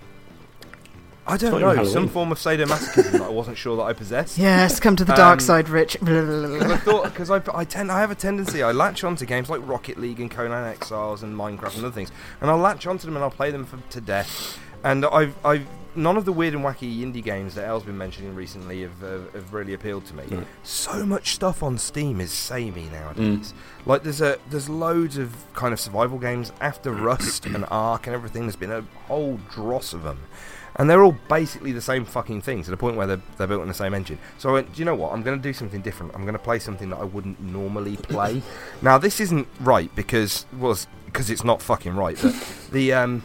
I don't know. Halloween. Some form of sadomasochism that I wasn't sure that I possessed. Yes, come to the um, dark side, Rich. I thought because I, I tend I have a tendency I latch onto games like Rocket League and Conan Exiles and Minecraft and other things, and I'll latch onto them and I'll play them for, to death. And I've I've none of the weird and wacky indie games that Elle's been mentioning recently have uh, have really appealed to me. Mm. So much stuff on Steam is samey nowadays. Mm. Like there's a there's loads of kind of survival games after Rust and Ark and everything. There's been a whole dross of them, and they're all basically the same fucking thing to the point where they're they're built in the same engine. So I went, do you know what? I'm going to do something different. I'm going to play something that I wouldn't normally play. Now this isn't right because well because it's not fucking right. But the um.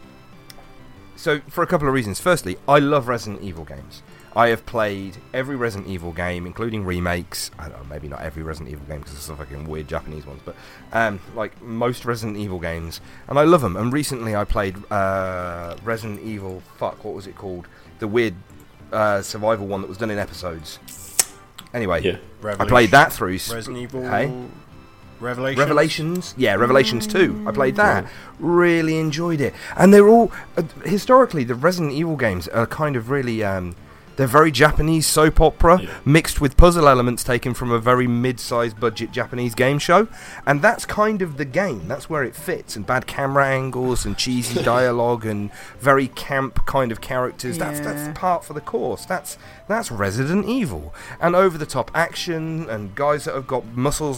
So, for a couple of reasons. Firstly, I love Resident Evil games. I have played every Resident Evil game, including remakes. I don't know, maybe not every Resident Evil game because there's some fucking weird Japanese ones, but um, like most Resident Evil games, and I love them. And recently, I played uh, Resident Evil. Fuck, what was it called? The weird uh, survival one that was done in episodes. Anyway, yeah. I played that through. Resident Evil. Hey? Revelations? Revelations, yeah, Revelations two. I played that. Really enjoyed it. And they're all, uh, historically, the Resident Evil games are kind of really, um, they're very Japanese soap opera, yeah. mixed with puzzle elements taken from a very mid-sized budget Japanese game show. And that's kind of the game. That's where it fits. And bad camera angles and cheesy dialogue and very camp kind of characters. Yeah. That's that's part for the course. That's that's Resident Evil. And over-the-top action and guys that have got muscles like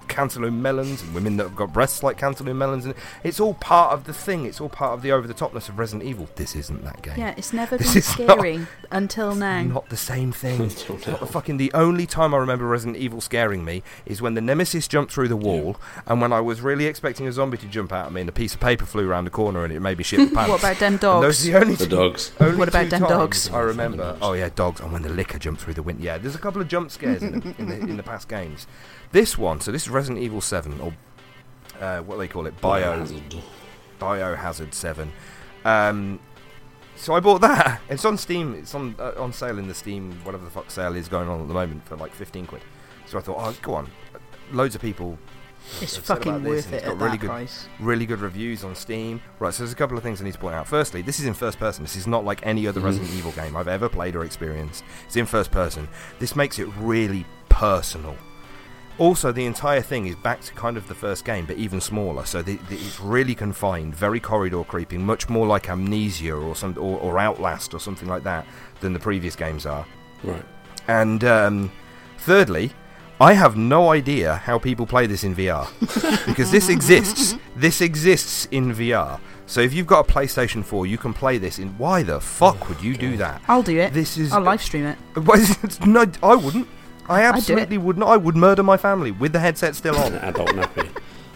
cantaloupe melons and women that have got breasts like cantaloupe melons, and it's all part of the thing. It's all part of the over-the-topness of Resident Evil. This isn't that game. Yeah, it's never This been is scary not- until now. Not the same thing. Until It's not the now. fucking the only time I remember Resident Evil scaring me is when the Nemesis jumped through the wall, and when I was really expecting a zombie to jump out at me, and a piece of paper flew around the corner, and it made me shit the pants. What about them And those dogs? are the only The two- dogs. only What about two them times dogs? I remember. Dogs. Oh yeah, dogs. And when the liquor jumped through the window. Yeah, there's a couple of jump scares in the, in the in the past games. This one, so this is Resident Evil seven, or uh, what do they call it, Bio Biohazard. Biohazard seven. Um, so I bought that. It's on Steam. It's on uh, on sale in the Steam, whatever the fuck sale is going on at the moment, for like fifteen quid. So I thought, oh, go on. Loads of people It's I've said fucking about this, worth and it it's got at really that good- price. really good reviews on Steam. Right, so there's a couple of things I need to point out. Firstly, this is in first person. This is not like any other Mhm. Resident Evil game I've ever played or experienced. It's in first person. This makes it really personal. Also, the entire thing is back to kind of the first game, but even smaller. So the, the, it's really confined, very corridor creeping, much more like Amnesia or some or, or Outlast or something like that than the previous games are. Right. And um, thirdly, I have no idea how people play this in V R because this exists. This exists in V R. So if you've got a PlayStation four, you can play this in. Why the fuck would you do that? I'll do it. This is I'll live stream it. no, I wouldn't. I I'd do it. absolutely would not. I would murder my family with the headset still on. An adult nappy.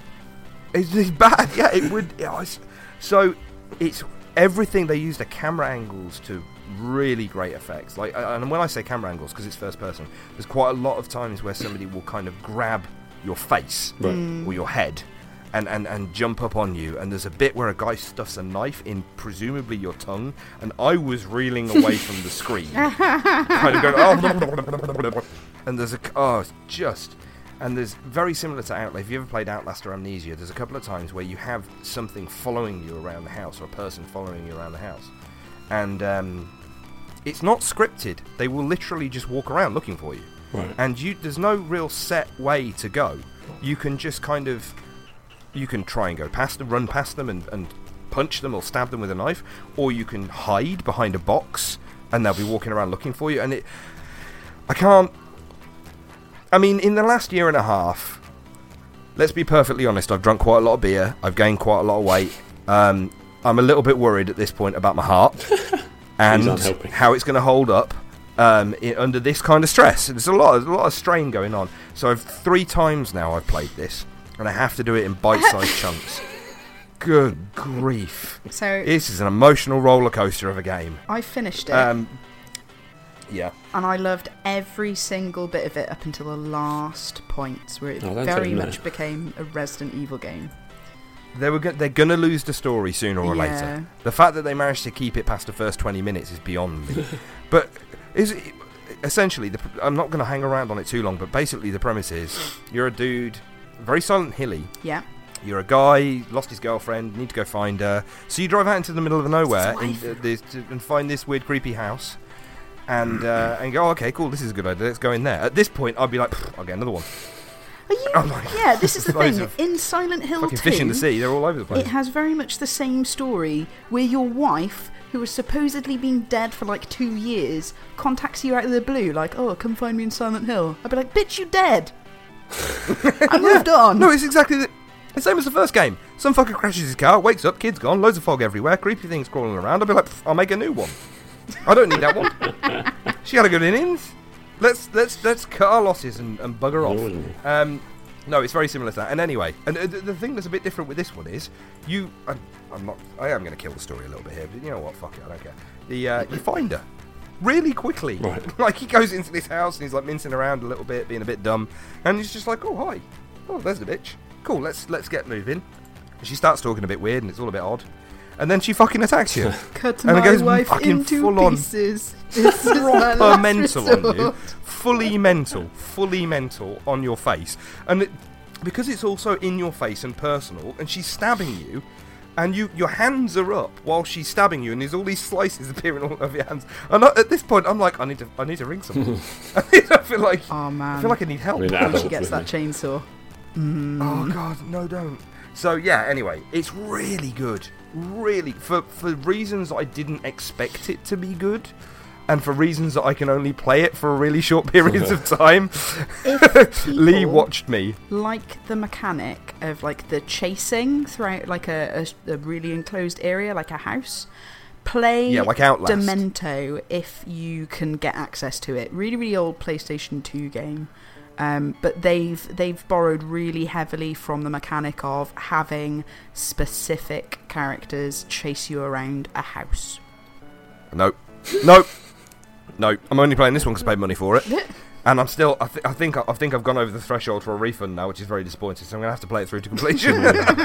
It's, it's bad. Yeah, it would. Yeah, it's- so it's everything. They use the camera angles to really great effects. Like, uh, and when I say camera angles, because it's first person, there's quite a lot of times where somebody will kind of grab your face Right. Mm. or your head. And, and, and jump up on you, and there's a bit where a guy stuffs a knife in presumably your tongue, and I was reeling away from the screen, kind of going, oh, and there's a, oh, it's just, and there's very similar to Outlast. If you ever played Outlast or Amnesia, there's a couple of times where you have something following you around the house, or a person following you around the house, and um, it's not scripted. They will literally just walk around looking for you, Right. and you there's no real set way to go. You can just kind of You can try and go past them, run past them and, and punch them or stab them with a knife, or you can hide behind a box and they'll be walking around looking for you. And it, I can't, I mean, in the last year and a half, let's be perfectly honest, I've drunk quite a lot of beer, I've gained quite a lot of weight, um, I'm a little bit worried at this point about my heart and aren't helping. how it's going to hold up um, i under this kind of stress. There's a lot, there's a lot of strain going on. So I've three times now I've played this, and I have to do it in bite-sized chunks. Good grief. So This is an emotional roller coaster of a game. I finished it, Um, yeah. and I loved every single bit of it up until the last points where it Oh, don't very tell me much no. became a Resident Evil game. They were go- they're going to lose the story sooner or Yeah. later. The fact that they managed to keep it past the first twenty minutes is beyond me. But is it, essentially, the, pr- I'm not going to hang around on it too long, but basically the premise is you're a dude, very Silent Hilly. Yeah. You're a guy, lost his girlfriend, need to go find her. So you drive out into the middle of nowhere His and, wife. uh, this, to, and find this weird, creepy house. And uh, and go, oh, okay, cool, this is a good idea, let's go in there. At this point, I'd be like, "Pfft, I'll get another one. Are you? I'm like, Yeah, this is the loads thing. of In Silent Hill fucking two, fish in the sea, they're all over the place. it has very much the same story where your wife, who has supposedly been dead for like two years, contacts you out of the blue, like, oh, come find me in Silent Hill. I'd be like, bitch, you dead. I moved on. No, it's exactly the, the same as the first game. Some fucker crashes his car, wakes up, kid's gone, loads of fog everywhere, creepy things crawling around. I'll be like, "Pff, I'll make a new one. I don't need that one. She had a good innings. Let's let's let's cut our losses and, and bugger off. Mm. Um, no, it's very similar to that. And anyway, and uh, the, the thing that's a bit different with this one is you. I'm, I'm not. I am going to kill the story a little bit here, but you know what? Fuck it. I don't care. The uh, you find her really quickly. Right. Like he goes into this house and he's like mincing around a little bit, being a bit dumb, and he's just like, oh hi, oh there's the bitch. Cool. Let's let's get moving. And she starts talking a bit weird, and it's all a bit odd. And then she fucking attacks you. Cut And it my goes wife fucking into full on. pieces. This is my Proper last mental on you, resort. fully mental, fully mental on your face, and it, because it's also in your face and personal, and she's stabbing you, and you your hands are up while she's stabbing you, and there's all these slices appearing all over your hands. And I, at this point, I'm like, I need to, I need to ring someone. I, need, I feel like, Oh man. I feel like I need help. I mean, when she adult gets that with me. chainsaw. Oh god, no, don't. So yeah, anyway, it's really good. Really, for for reasons I didn't expect it to be good. and for reasons that I can only play it for really short periods of time, If Lee people watched me. like the mechanic of like the chasing throughout like a, a, a really enclosed area, like a house, play Yeah, like Outlast. Demento if you can get access to it. Really, really old PlayStation two game. Um, but they've they've borrowed really heavily from the mechanic of having specific characters chase you around a house. Nope. Nope. Nope. I'm only playing this one because I paid money for it. And I'm still, I, th- I think I think I've gone over the threshold for a refund now, which is very disappointing, so I'm going to have to play it through to completion.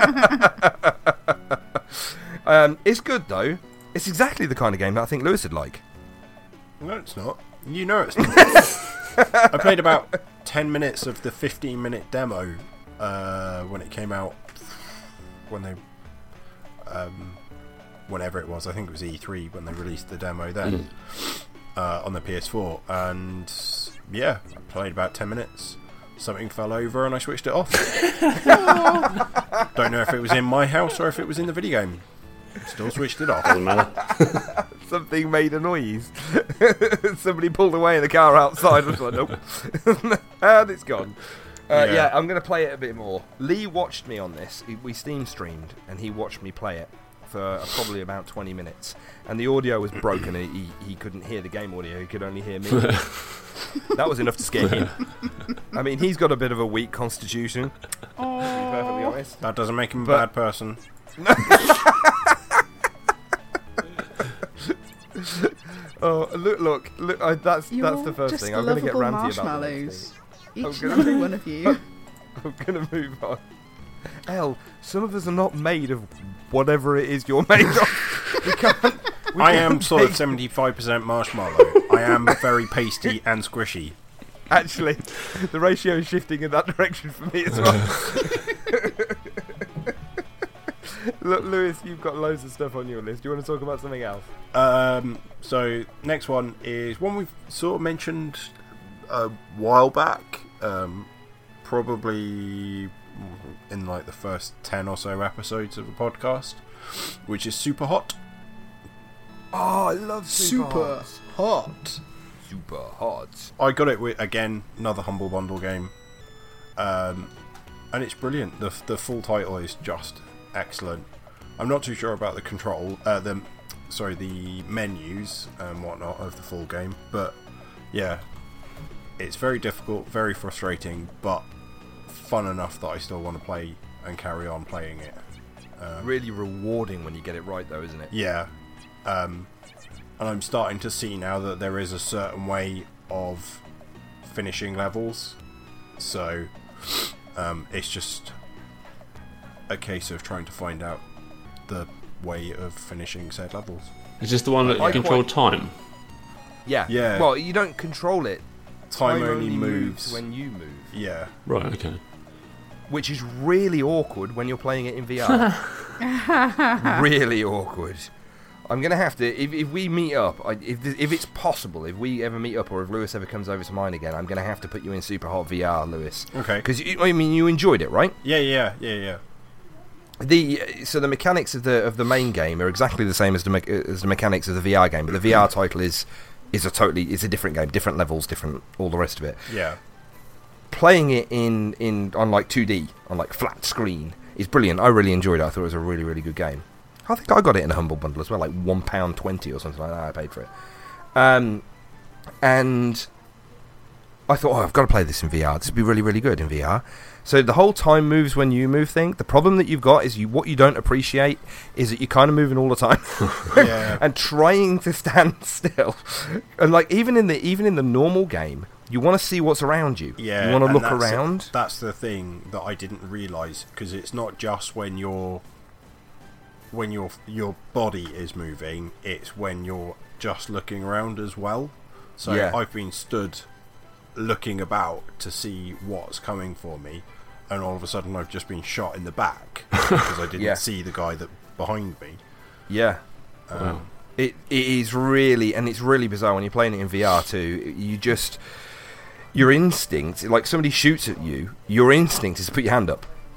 um, it's good, though. It's exactly the kind of game that I think Lewis would like. No, it's not. You know it's not. I played about ten minutes of the fifteen minute demo uh, when it came out, when they, um, whenever it was, I think it was E three when they released the demo then, mm. uh, on the P S four, and yeah, I played about ten minutes, something fell over and I switched it off. Don't know if it was in my house or if it was in the video game. Still switched it off. Doesn't matter. Something made a noise. Somebody pulled away in the car outside. I was like, nope. And it's gone. Uh, yeah. yeah, I'm going to play it a bit more. Lee watched me on this. We Steam streamed, and he watched me play it for probably about twenty minutes. And the audio was broken, and he, he couldn't hear the game audio. He could only hear me. That was enough to scare him. I mean, he's got a bit of a weak constitution, to be perfectly honest. That doesn't make him a But- bad person. Oh, look, look, look! I, that's You're that's the first just thing. I'm going to get lovable ranty about the next marshmallows. thing. Each I'm and gonna- every one of you. I'm going to move on. Elle, some of us are not made of whatever it is you're made of. We can't. We I can't am sort of take- seventy-five percent marshmallow. I am very pasty and squishy. Actually, the ratio is shifting in that direction for me as well. Look, Lewis, you've got loads of stuff on your list. Do you want to talk about something else? Um, so next one is one we've sort of mentioned a while back, um, probably in like the first ten or so episodes of the podcast, which is Super Hot. Oh, I love Super hot. Super hot. I got it with, again, another Humble Bundle game, um, and it's brilliant. The the full title is just excellent. I'm not too sure about the control, uh, the sorry, the menus and whatnot of the full game, but yeah, it's very difficult, very frustrating, but fun enough that I still want to play and carry on playing it. Um, Really rewarding when you get it right, though, isn't it? Yeah, um, and I'm starting to see now that there is a certain way of finishing levels, so um, it's just a case of trying to find out the way of finishing said levels. Is this the one that I you control quite- time? Yeah. Yeah. Well, you don't control it. Time, only moves. when you move. Yeah. Right, okay. Which is really awkward when you're playing it in V R. Really awkward. I'm going to have to, if, if we meet up, I, if if it's possible, if we ever meet up or if Lewis ever comes over to mine again, I'm going to have to put you in Super Hot V R, Lewis. Okay. Because, I mean, you enjoyed it, right? Yeah, yeah, yeah, yeah. The So the mechanics of the of the main game are exactly the same as the, me- as the mechanics of the V R game, but the V R title is is a totally, it's a different game, different levels, different, all the rest of it. Yeah. Playing it in, in on like two D, on like flat screen, is brilliant. I really enjoyed it. I thought it was a really, really good game. I think I got it in a Humble Bundle as well, like one pound twenty or something like that. I paid for it. Um, and I thought, oh, I've got to play this in V R. This would be really, really good in V R. So the whole time moves when you move thing, the problem that you've got is you what you don't appreciate is that you're kind of moving all the time. Yeah. And trying to stand still. And like even in the even in the normal game, you want to see what's around you. Yeah. You want to and look that's around. it. That's the thing that I didn't realise, because it's not just when you're when your your body is moving, it's when you're just looking around as well. So Yeah. I've been stood looking about to see what's coming for me, and all of a sudden I've just been shot in the back because I didn't Yeah. see the guy that behind me. Yeah. Um, It it is really, and it's really bizarre when you're playing it in V R too. You just, your instinct, like somebody shoots at you, your instinct is to put your hand up.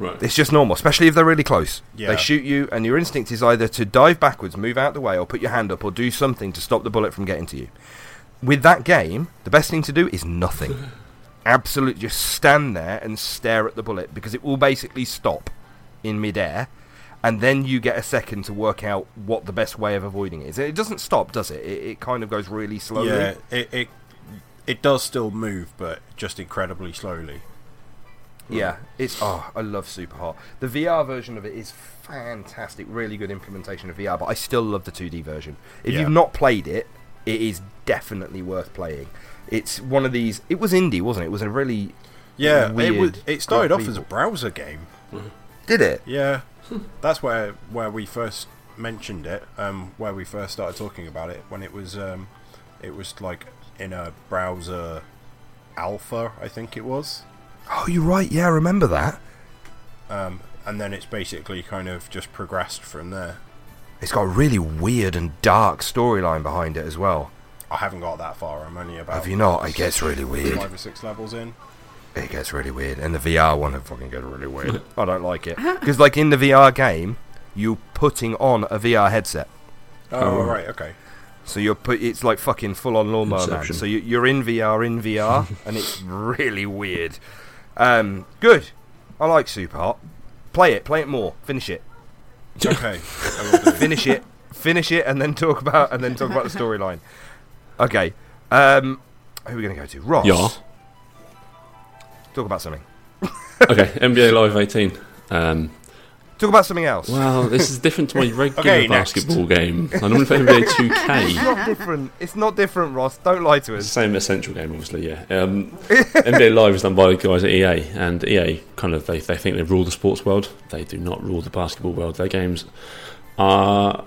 Right. It's just normal, especially if they're really close. Yeah. They shoot you, and your instinct is either to dive backwards, move out the way, or put your hand up, or do something to stop the bullet from getting to you. With that game, the best thing to do is nothing. Absolutely, just stand there and stare at the bullet, because it will basically stop in midair, and then you get a second to work out what the best way of avoiding it is. It doesn't stop, does it? It, it kind of goes really slowly. Yeah, it, it it does still move, but just incredibly slowly. Yeah, it's oh, I love Super Hot. The V R version of it is fantastic, really good implementation of V R, but I still love the two D version. If Yeah. you've not played it, it is definitely worth playing. It's one of these. It was indie, wasn't it? It was a really Yeah, weird it was, it started group off of as a people. browser game. Did it? Yeah, that's where where we first mentioned it. Um, where we first started talking about it when it was um, it was like in a browser alpha, I think it was. Oh, you're right. Yeah, I remember that. Um, and then it's basically kind of just progressed from there. It's got a really weird and dark storyline behind it as well. I haven't got that far. I'm only about Have you not? It gets really weird. five or six levels in. It gets really weird, and the V R one it fucking gets really weird. I don't like it because, like in the V R game, you're putting on a V R headset. Oh, Oh. right, okay. So you're put. It's like fucking full on Lawnmower Man. Inception. So you, you're in V R in V R, and it's really weird. Um, good. I like Super Hot. Play it. Play it more. Finish it. Okay, I will do. Finish it. Finish it, and then talk about and then talk about the storyline. Okay. Um, who are we going to go to? Ross. Yeah. Talk about something. Okay, N B A Live eighteen. Um, Talk about something else. well, this is different to my regular Okay, next. basketball game. I normally play N B A two It's K. not different. It's not different, Ross. Don't lie to It's us. the same essential game, obviously, yeah. Um, N B A Live is done by the guys at E A, and E A kind of, they, they think they rule the sports world. They do not rule the basketball world. Their games are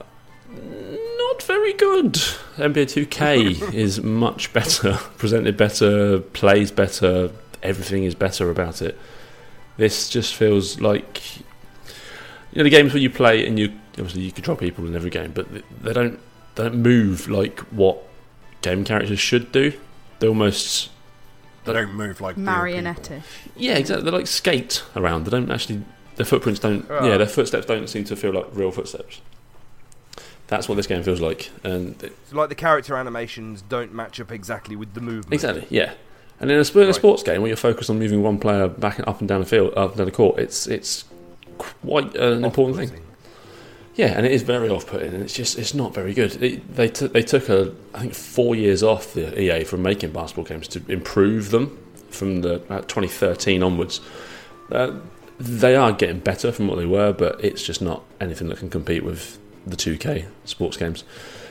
not very good. N B A two K is much better, presented better, plays better, everything is better about it. This just feels like, you know, the games where you play and you obviously you control people in every game, but they don't they don't move like what game characters should do. They almost They don't move like real Marionette. yeah, exactly. They like skate around. They don't actually. Their footprints don't. Oh. Yeah, their footsteps don't seem to feel like real footsteps. That's what this game feels like, and it, It's like the character animations don't match up exactly with the movement. exactly, yeah. And in a, sp- in a Right. sports game where you're focused on moving one player back up and down the field, up and down the court, it's it's quite an important thing. Off-putting. Yeah, and it is very off-putting, and it's just it's not very good. It, they t- they took a I think four years off the E A from making basketball games to improve them from the uh, twenty thirteen onwards. Uh, they are getting better from what they were, but it's just not anything that can compete with the two K sports games.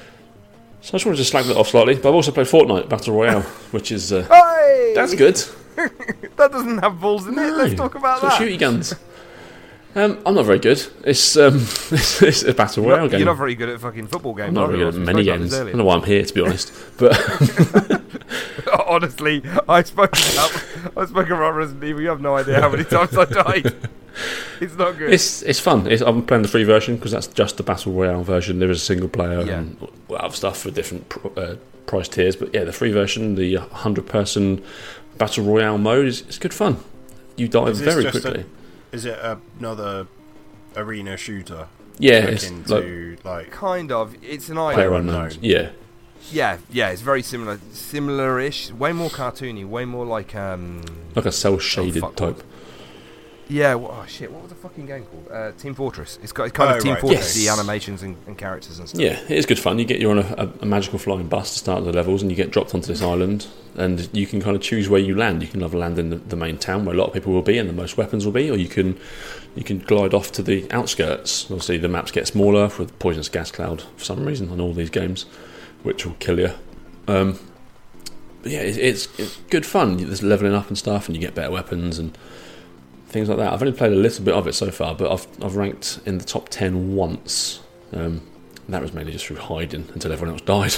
So I just wanted to slag that off slightly, but I've also played Fortnite Battle Royale, which is uh, Hey! that's good. That doesn't have balls in it. Let's talk about It's got that. shooty guns. Um, I'm not very good. It's um, it's, it's a Battle You're Royale not, game. you're not very good at fucking football games. I'm not are very you, good at Ross? many We spoke about games. this I don't know why I'm here, to be honest. But Honestly, I spoke about I spoke about Resident Evil. You have no idea how many times I died. It's not good. it's it's fun. It's, I'm playing the free version because that's just the Battle Royale version. There is a single player Yeah. and well, other stuff for different pr- uh, price tiers. But yeah, the free version, the one hundred person Battle Royale mode, is it's good fun. You die Is this very just quickly. A, is it another arena shooter? Yeah, Akin it's like to like kind of. It's an player island. unknowns. Unknown. Yeah, Yeah, yeah. It's very similar, similar-ish. Way more cartoony. Way more like um. like a cell shaded Oh, fuck. type. Yeah. Well, oh shit. What was the fucking game called? Uh, Team Fortress. It's got it's kind Oh, of Team right. Fortress. Yes. The animations and, and characters and stuff. Yeah, it is good fun. You get you're on a, a, a magical flying bus to start the levels, and you get dropped onto this island, and you can kind of choose where you land. You can either land in the, the main town where a lot of people will be and the most weapons will be, or you can you can glide off to the outskirts. Obviously, the maps get smaller with poisonous gas cloud for some reason on all these games, which will kill you. Um, but yeah, it, it's it's good fun. There's leveling up and stuff, and you get better weapons and things like that. I've only played a little bit of it so far, but I've I've ranked in the top ten once. Um, and that was mainly just through hiding until everyone else died.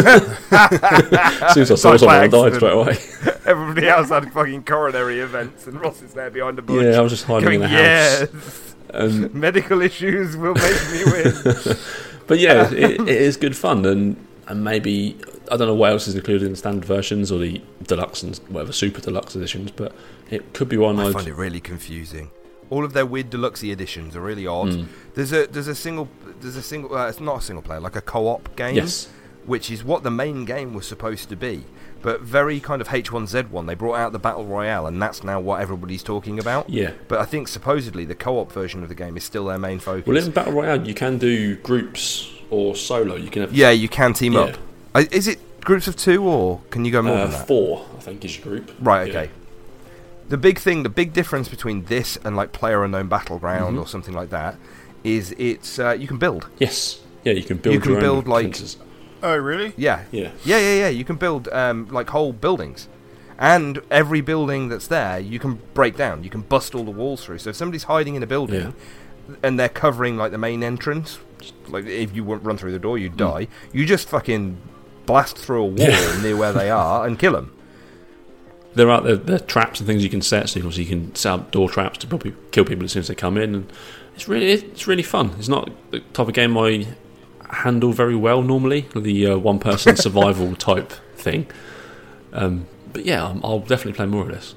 As soon as I saw Like someone, I by died accident. straight away. Everybody else had fucking coronary events, and Ross is there behind the bush. Yeah, I was just hiding going, in the yes. house. Um, Medical issues will make me win. but yeah, it, it is good fun, and and maybe I don't know what else is included in the standard versions or the deluxe and whatever super deluxe editions, but it could be one I I'd. find it really confusing. All of their weird deluxe editions are really odd. Mm. There's a there's a single there's a single uh, it's not a single player, like a co-op game, Yes. which is what the main game was supposed to be. But very kind of H one Z one, they brought out the Battle Royale, and that's now what everybody's talking about. Yeah. But I think supposedly the co-op version of the game is still their main focus. Well, in Battle Royale, you can do groups or solo. You can have Yeah, you can team Yeah. up. Uh, Is it groups of two, or can you go more uh, than that? four, I think, is your group. Right, Yeah. okay. The big thing, the big difference between this and like PlayerUnknown Battleground Mhm. or something like that is it's uh, you can build. Yes. Yeah, you can build You can your own build, like- fences. Oh, really? Yeah. Yeah. Yeah, yeah, yeah. You can build um, like whole buildings. And every building that's there, you can break down. You can bust all the walls through. So if somebody's hiding in a building and they're covering like the main entrance, like if you won't run through the door, you die. You just fucking blast through a wall Yeah. near where they are and kill them. There are there, there are traps and things you can set, so you, obviously you can set up door traps to probably kill people as soon as they come in, and it's really it's really fun. It's not the type of game I handle very well normally, the uh, one person survival type thing. Um, but yeah, I'm, I'll definitely play more of this.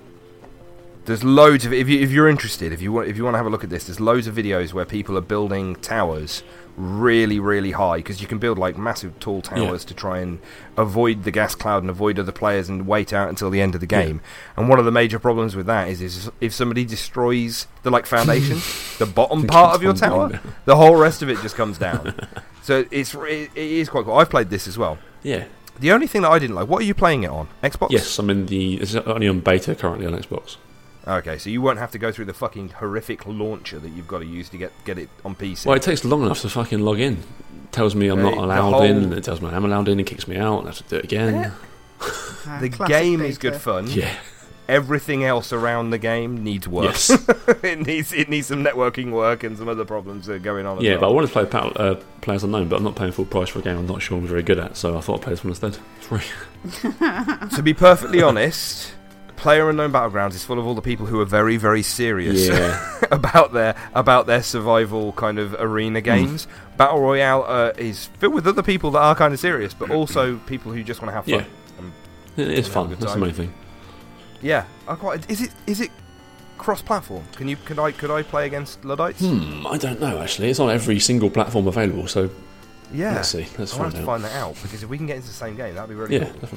There's loads of if you if you're interested, if you want if you want to have a look at this, there's loads of videos where people are building towers really really high, because you can build like massive tall towers Yeah. to try and avoid the gas cloud and avoid other players and wait out until the end of the game. And one of the major problems with that is is if somebody destroys the like foundation, the bottom part of your tower, the whole rest of it just comes down. So it's it, it is quite cool. I've played this as well. Yeah. The only thing that I didn't like, what are you playing it on? Xbox? Yes, I'm in the. It's only on beta currently on Xbox. Okay, so you won't have to go through the fucking horrific launcher that you've got to use to get, get it on P C. Well, it takes long enough to fucking log in. It tells me I'm Uh, not the allowed whole- in, and it tells me I am allowed in, and kicks me out, and I have to do it again. Ah, the classic game is beta. good fun. Yeah. Everything else around the game needs work. Yes. it needs it needs some networking work and some other problems that are going on. as Yeah, but I well. wanted to play Battle, uh, Players Unknown, but I'm not paying full price for a game I'm not sure I'm very good at, so I thought I'd play this one instead. It's free. To be perfectly honest, PlayerUnknown Battlegrounds is full of all the people who are very, very serious Yeah. about their about their survival kind of arena games. Battle Royale uh, is filled with other people that are kind of serious, but also people who just want to have fun. Yeah. Um, It is Have a fun. good That's time. the main thing. yeah, I quite. Is it is it cross-platform? Can you could I could I play against Luddites? Hmm, I don't know, actually. It's on every single platform available, so Yeah, let's see. Let's I'll find have to out. find that out, because if we can get into the same game, that'd be really Yeah, cool. definitely.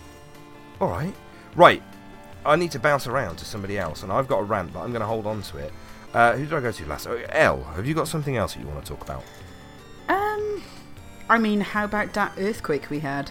All right, right. I need to bounce around to somebody else, and I've got a rant, but I'm going to hold on to it. Uh, who do I go to last? Oh, Elle, have you got something else that you want to talk about? Um, I mean, how about that earthquake we had?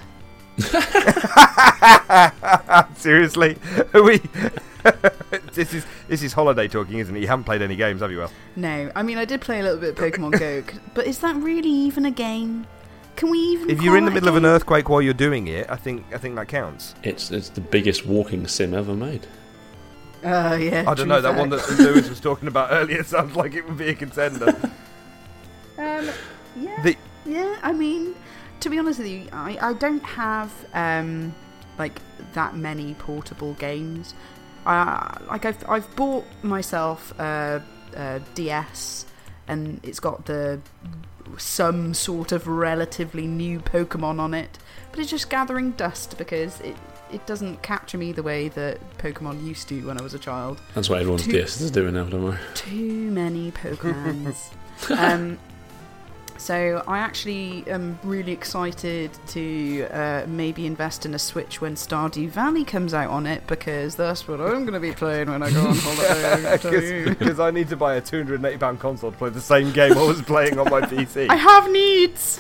Seriously, are we? this is this is holiday talking, isn't it? You haven't played any games, have you, Elle? No, I mean, I did play a little bit of Pokemon Go, c- but is that really even a game? Can we even? If call you're in the that a middle of an game? earthquake while you're doing it, I think I think that counts. It's it's the biggest walking sim ever made. Uh, yeah. I don't true know, that fact. one that Lewis was talking about earlier sounds like it would be a contender. Um, yeah. The- Yeah, I mean, to be honest with you, I, I don't have um like that many portable games. Uh, like I've I've bought myself a, a D S, and it's got the some sort of relatively new Pokemon on it, but it's just gathering dust because it it doesn't capture me the way that Pokemon used to when I was a child. That's what everyone's Two- D S is doing now, don't worry. Too many Pokemons. um, so I actually am really excited to uh, maybe invest in a Switch when Stardew Valley comes out on it, because that's what I'm going to be playing when I go on holiday. I tell you. Because I need to buy a two hundred eighty pound console to play the same game I was playing on my P C. I have needs.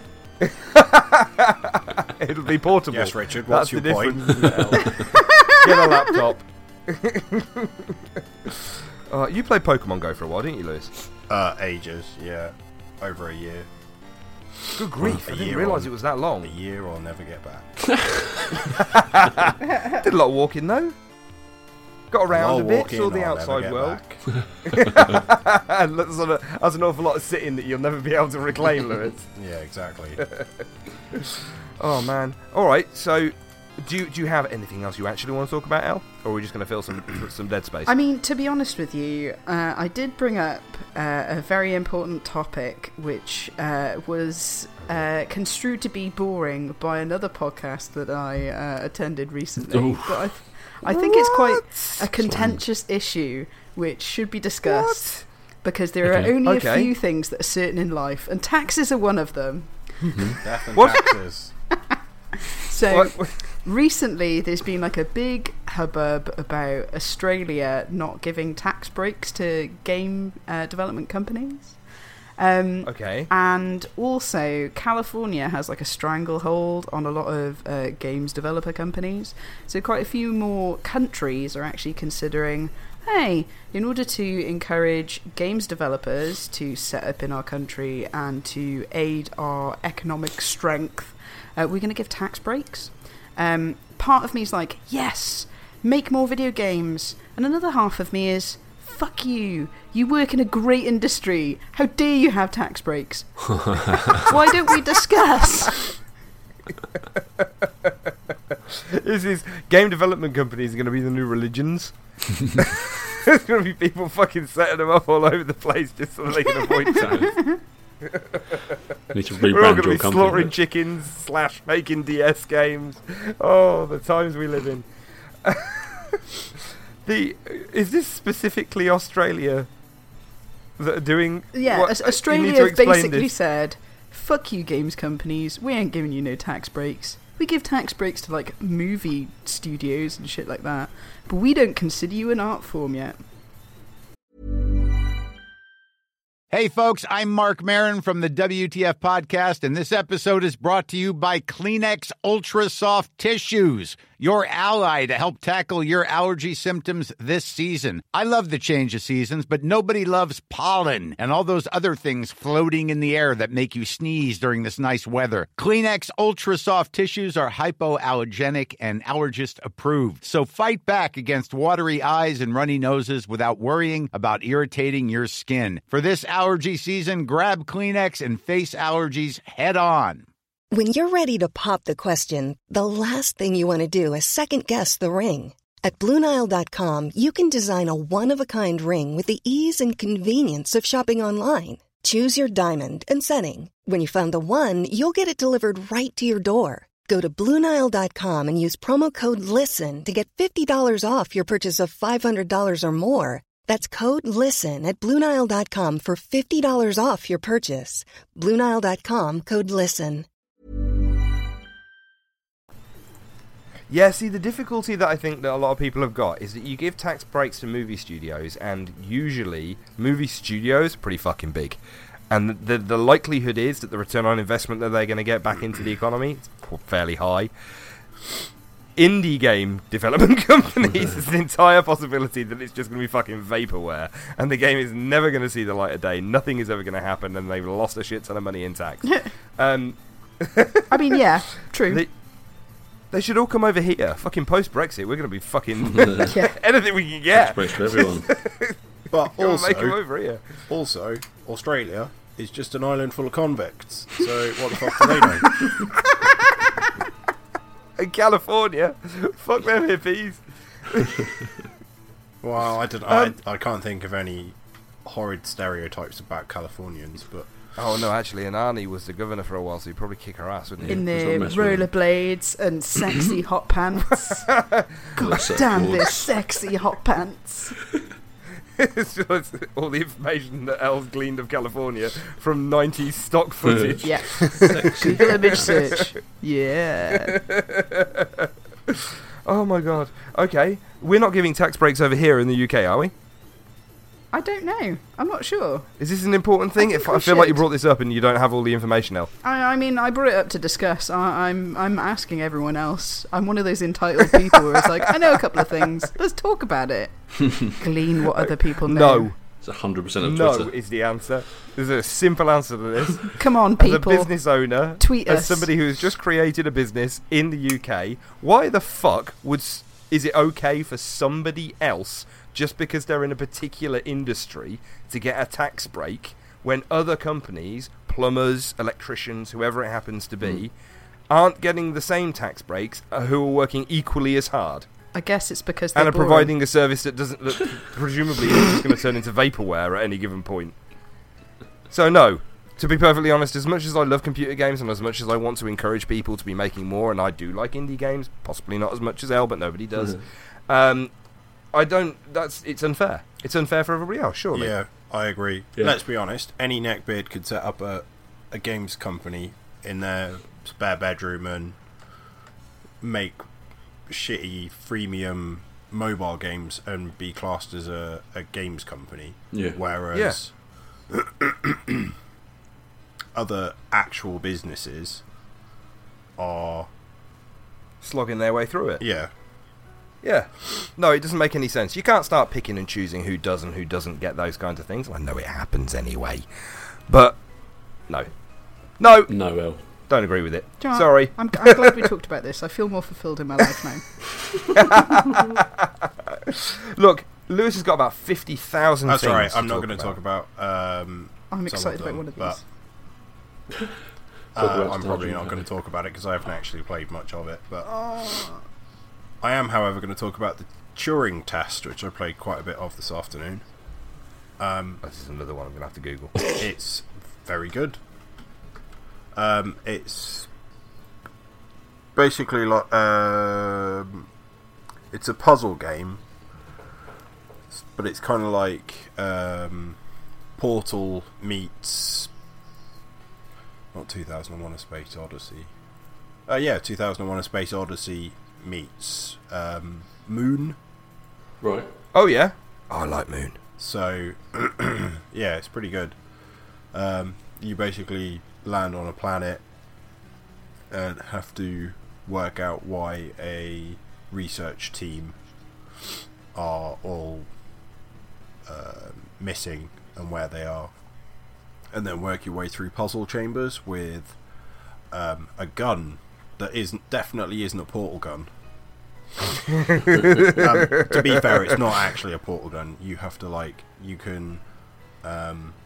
It'll be portable. Yes, Richard, what's That's your the point? difference. Get a laptop. uh, you played Pokemon Go for a while, didn't you, Lewis? Uh, ages, yeah. Over a year. Good grief, A I didn't year realise on. it was that A long. year or never get back. Did a lot of walking, though. Got around I'll a bit, walk in saw the or never outside get world. back. And that's, sort of, that's an awful lot of sitting that you'll never be able to reclaim, Lewis. Yeah, exactly. Oh, man. All right, so do you, do you have anything else you actually want to talk about, El? Or are we just going to fill some some dead space? I mean, to be honest with you, uh, I did bring up uh, a very important topic, which uh, was uh, construed to be boring by another podcast that I uh, attended recently. Ooh. But I, I think it's quite a contentious issue, which should be discussed. What? Because there Okay. are only Okay. a few things that are certain in life, and taxes are one of them. Death and What? taxes. So What- what- recently, there's been like a big hubbub about Australia not giving tax breaks to game uh, development companies. Um, Okay. And also, California has like a stranglehold on a lot of uh, games developer companies. So quite a few more countries are actually considering, hey, in order to encourage games developers to set up in our country and to aid our economic strength, uh, we're going to give tax breaks. Um, part of me is like, yes, make more video games. And another half of me is, fuck you. You work in a great industry. How dare you have tax breaks? Why don't we discuss? This is game development companies are going to be the new religions. There's going to be people fucking setting them up all over the place just so they can avoid tax. You need to We're all rebrand going to your be company. slaughtering chickens slash making D S games. Oh, the times we live in. the is this specifically Australia that are doing? Yeah, what- Aus- you need to Australia have explain basically this. said, fuck you games companies, we ain't giving you no tax breaks. We give tax breaks to like movie studios and shit like that, but we don't consider you an art form yet. Hey, folks, I'm Mark Maron from the W T F Podcast, and this episode is brought to you by Kleenex Ultra Soft Tissues, your ally to help tackle your allergy symptoms this season. I love the change of seasons, but nobody loves pollen and all those other things floating in the air that make you sneeze during this nice weather. Kleenex Ultra Soft Tissues are hypoallergenic and allergist approved, so fight back against watery eyes and runny noses without worrying about irritating your skin. For this allergy season, grab Kleenex and face allergies head on. When you're ready to pop the question, the last thing you want to do is second-guess the ring. At Blue Nile dot com, you can design a one-of-a-kind ring with the ease and convenience of shopping online. Choose your diamond and setting. When you find the one, you'll get it delivered right to your door. Go to Blue Nile dot com and use promo code LISTEN to get fifty dollars off your purchase of five hundred dollars or more. That's code LISTEN at Blue Nile dot com for fifty dollars off your purchase. Blue Nile dot com, code LISTEN. Yeah, see, the difficulty that I think that a lot of people have got is that you give tax breaks to movie studios, and usually movie studios are pretty fucking big. And the the likelihood is that the return on investment that they're going to get back into the economy is fairly high. Indie game development companies, there's an entire possibility that it's just going to be fucking vaporware, and the game is never going to see the light of day. Nothing is ever going to happen, and they've lost a shit ton of money in tax. um, I mean, yeah, true. they, they should all come over here. Fucking post-Brexit, we're going to be fucking Yeah. anything we can Tax get. breaks for everyone. But Go on, make them also, over here. also, Australia is just an island full of convicts. So what the fuck do they know? In California, fuck them hippies. Well, I don't. Um, I, I can't think of any horrid stereotypes about Californians, but Oh no, actually, Anani was the governor for a while, so he'd probably kick her ass, wouldn't he? In Let's not their mess with them. rollerblades and sexy hot pants. God Lesser damn, they're boards. sexy hot pants. It's just all the information that Elle's gleaned of California from nineties stock footage. Yeah. Google image search. Yeah. Oh my god. Okay, we're not giving tax breaks over here in the U K, are we? I don't know. I'm not sure. Is this an important thing? I If think I we feel like you should. brought this up and you don't have all the information, Elle. I, I mean, I brought it up to discuss. I, I'm I'm asking everyone else. I'm one of those entitled people where it's like, I know a couple of things. Let's talk about it. Glean what other people know. No. It's one hundred percent of No Twitter. is the answer. There's a simple answer to this. Come on, As a people. business owner, Tweet as us. somebody who has just created a business in the U K, why the fuck would s- is it okay for somebody else, just because they're in a particular industry, to get a tax break when other companies, plumbers, electricians, whoever it happens to be, Mm. aren't getting the same tax breaks, uh, who are working equally as hard I guess it's because they're and are boring. providing a service that doesn't, that presumably is just going to turn into vaporware at any given point. So no, to be perfectly honest, as much as I love computer games and as much as I want to encourage people to be making more, and I do like indie games, possibly not as much as Elle, but nobody does. Mhm. Um, I don't. That's it's unfair. It's unfair for everybody else, surely. Yeah, I agree. Yeah. Let's be honest. Any neckbeard could set up a, a games company in their spare bedroom and make shitty freemium mobile games and be classed as a, a games company. Yeah. Whereas other actual businesses are Slogging their way through it. yeah. Yeah. No, it doesn't make any sense. You can't start picking and choosing who does and who doesn't get those kinds of things. I know it happens anyway. But, no. No, No, well. don't agree with it. Do you know what? Sorry. I'm, I'm glad we talked about this. I feel more fulfilled in my life now. Look, Lewis has got about fifty thousand things That's all right. to I'm not talk going to talk about um, I'm some excited of about them, one of but these. Talk Uh, about I'm probably Stardew not Valley. going to talk about it because I haven't actually played much of it. But Oh. I am, however, going to talk about the Turing test, which I played quite a bit of this afternoon. Um, This is another one I'm going to have to Google. it's very good. Um, it's basically like um, it's a puzzle game, but it's kind of like um, Portal meets not two thousand one: A Space Odyssey. Uh, yeah, two thousand one: A Space Odyssey meets um, Moon. Right. Oh, yeah? Oh, I like Moon. So, yeah, it's pretty good. Um, you basically land on a planet and have to work out why a research team are all uh, missing and where they are. And then work your way through puzzle chambers with um, a gun that isn't definitely isn't a portal gun. um, to be fair, it's not actually a portal gun. You have to like you can um,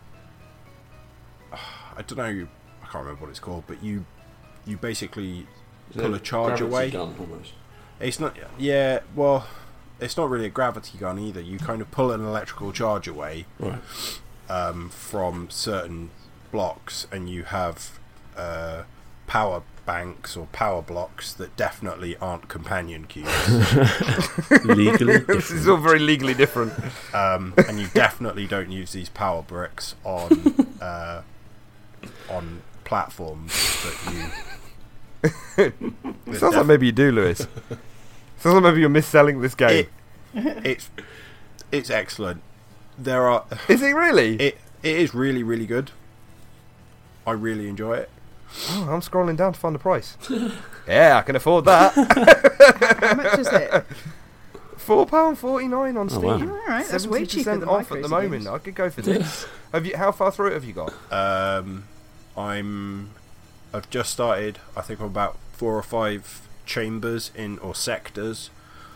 I don't know, I can't remember what it's called, but you you basically Is pull it a charge gravity away. gun, almost. It's not yeah, well, it's not really a gravity gun either. You kind of pull an electrical charge away Right. um, from certain blocks, and you have uh, power banks or power blocks that definitely aren't companion cubes. Legally This is different. all very legally different. um, and you definitely don't use these power bricks on uh, on platforms that you. It sounds like maybe you do, Lewis. Sounds like maybe you're misselling this game. It, it's it's excellent. There are Is it really? it it is really really good. I really enjoy it. Oh, I'm scrolling down to find the price. Yeah, I can afford that. How much is it? four pounds forty-nine on Oh, Steam. wow. All right, that's way cheaper seventy percent than off my at the crazy moment. games. I could go for this. Have you? How far through it have you got? Um, I'm I've just started. I think I'm about four or five chambers in or sectors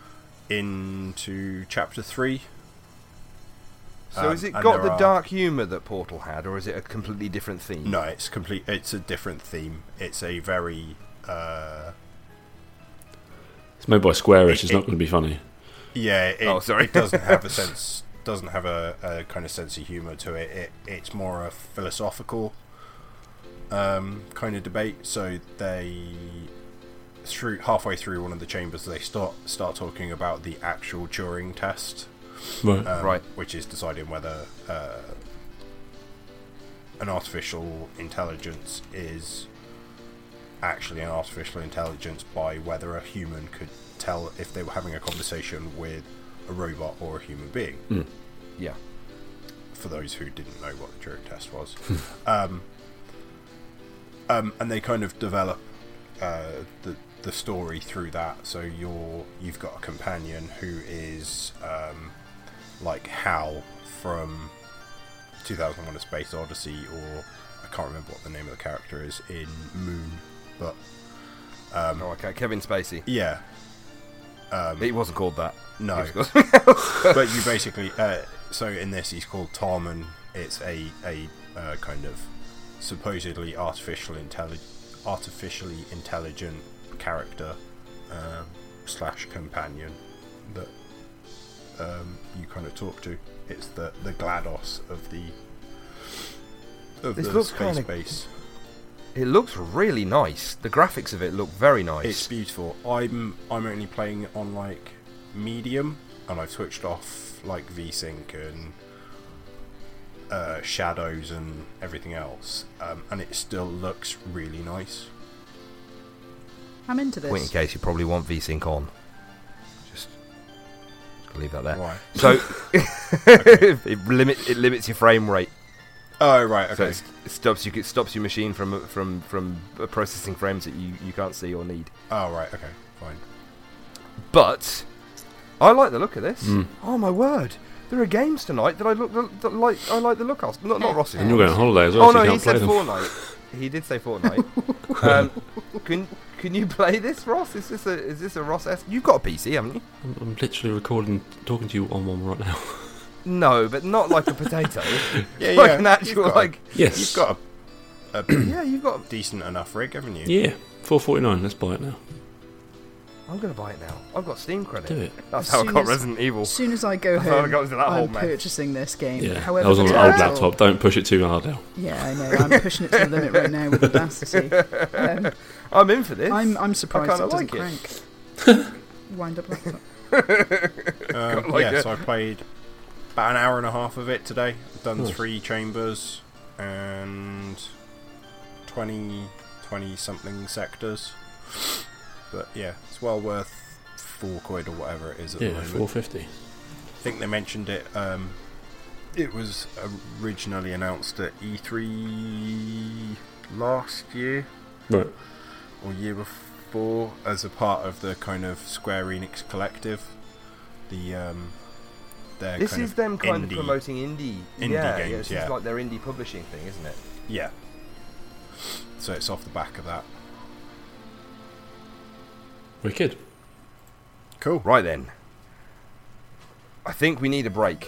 into chapter three. So Um, has it and got there the are- dark humour that Portal had, or is it a completely different theme? No, it's complete. It's a different theme. It's a very uh, It's made by Square Enix. It- It's it- not going to be funny. yeah. It, Oh, sorry. It doesn't have a sense. Doesn't have a, a kind of sense of humour to it. It it's more a philosophical um, kind of debate. So they through halfway through one of the chambers, they start start talking about the actual Turing test. Right. Um, Right. Which is deciding whether uh, an artificial intelligence is actually an artificial intelligence by whether a human could tell if they were having a conversation with a robot or a human being. Mm. Yeah. For those who didn't know what the Turing test was. um, um, and they kind of develop uh, the the story through that. So you're you've got a companion who is um, like Hal from two thousand one: A Space Odyssey, or I can't remember what the name of the character is in Moon, but um, Oh, okay. Kevin Spacey. yeah, um, He wasn't called that. no. He was called something else. But you basically uh, so in this he's called Tom, and it's a a uh, kind of supposedly artificial intelli- artificially intelligent character um, slash companion that um, you kind of talk to. It's the the GLaDOS of the of This the looks space kinda- base. It looks really nice. The graphics of it look very nice. It's beautiful. I'm I'm only playing on like medium and I've switched off like VSync and uh, shadows and everything else, um, and it still looks really nice. I'm into this. Point in case you probably want VSync on. Just, just leave that there. Why? So it limits it limits your frame rate. Oh right, So okay. it's, it stops you it stops your machine from from from processing frames that you, you can't see or need. Oh right, okay, fine. But I like the look of this. Mm. Oh my word! There are games tonight that I look that like. I like the look of. Not not Ross's. And you're going on holiday as well. Oh so no, you he can't play said them. Fortnite. He did say Fortnite. um, can can you play this, Ross? Is this a is this a Ross S? You've got a P C, haven't you? I'm, I'm literally recording, talking to you on one right now. No, but not like a potato. Yeah, like yeah. an actual You've got like. Yes. You've got a, a Yeah, you've got. decent enough rig, haven't you? Yeah, four forty-nine. Let's buy it now. I'm gonna buy it now. I've got Steam credit. Do it. That's As how I soon got as- Resident Evil. As soon as I go That's how I home, got into that whole I'm mess. purchasing this game. Yeah, However that was on an the old title- laptop. Don't push it too hard, Al. Yeah, I know. I'm pushing it to the limit right now with Audacity. Um, I'm in for this. I'm I'm surprised kinda it doesn't like it. crank. Wind up laptop. Um, like yeah, it. so I played about an hour and a half of it today. Done Nice. three chambers and twenty, twenty something sectors. But yeah, it's well worth four quid or whatever it is at the Yeah, moment. four fifty. I think they mentioned it. Um, it was originally announced at E three last year Right. or year before as a part of the kind of Square Enix collective. The um, their This kind is of them kind indie, of promoting indie. indie yeah, games, yeah, this yeah. is like their indie publishing thing, isn't it? Yeah. So it's off the back of that. Wicked. Cool. Right then. I think we need a break.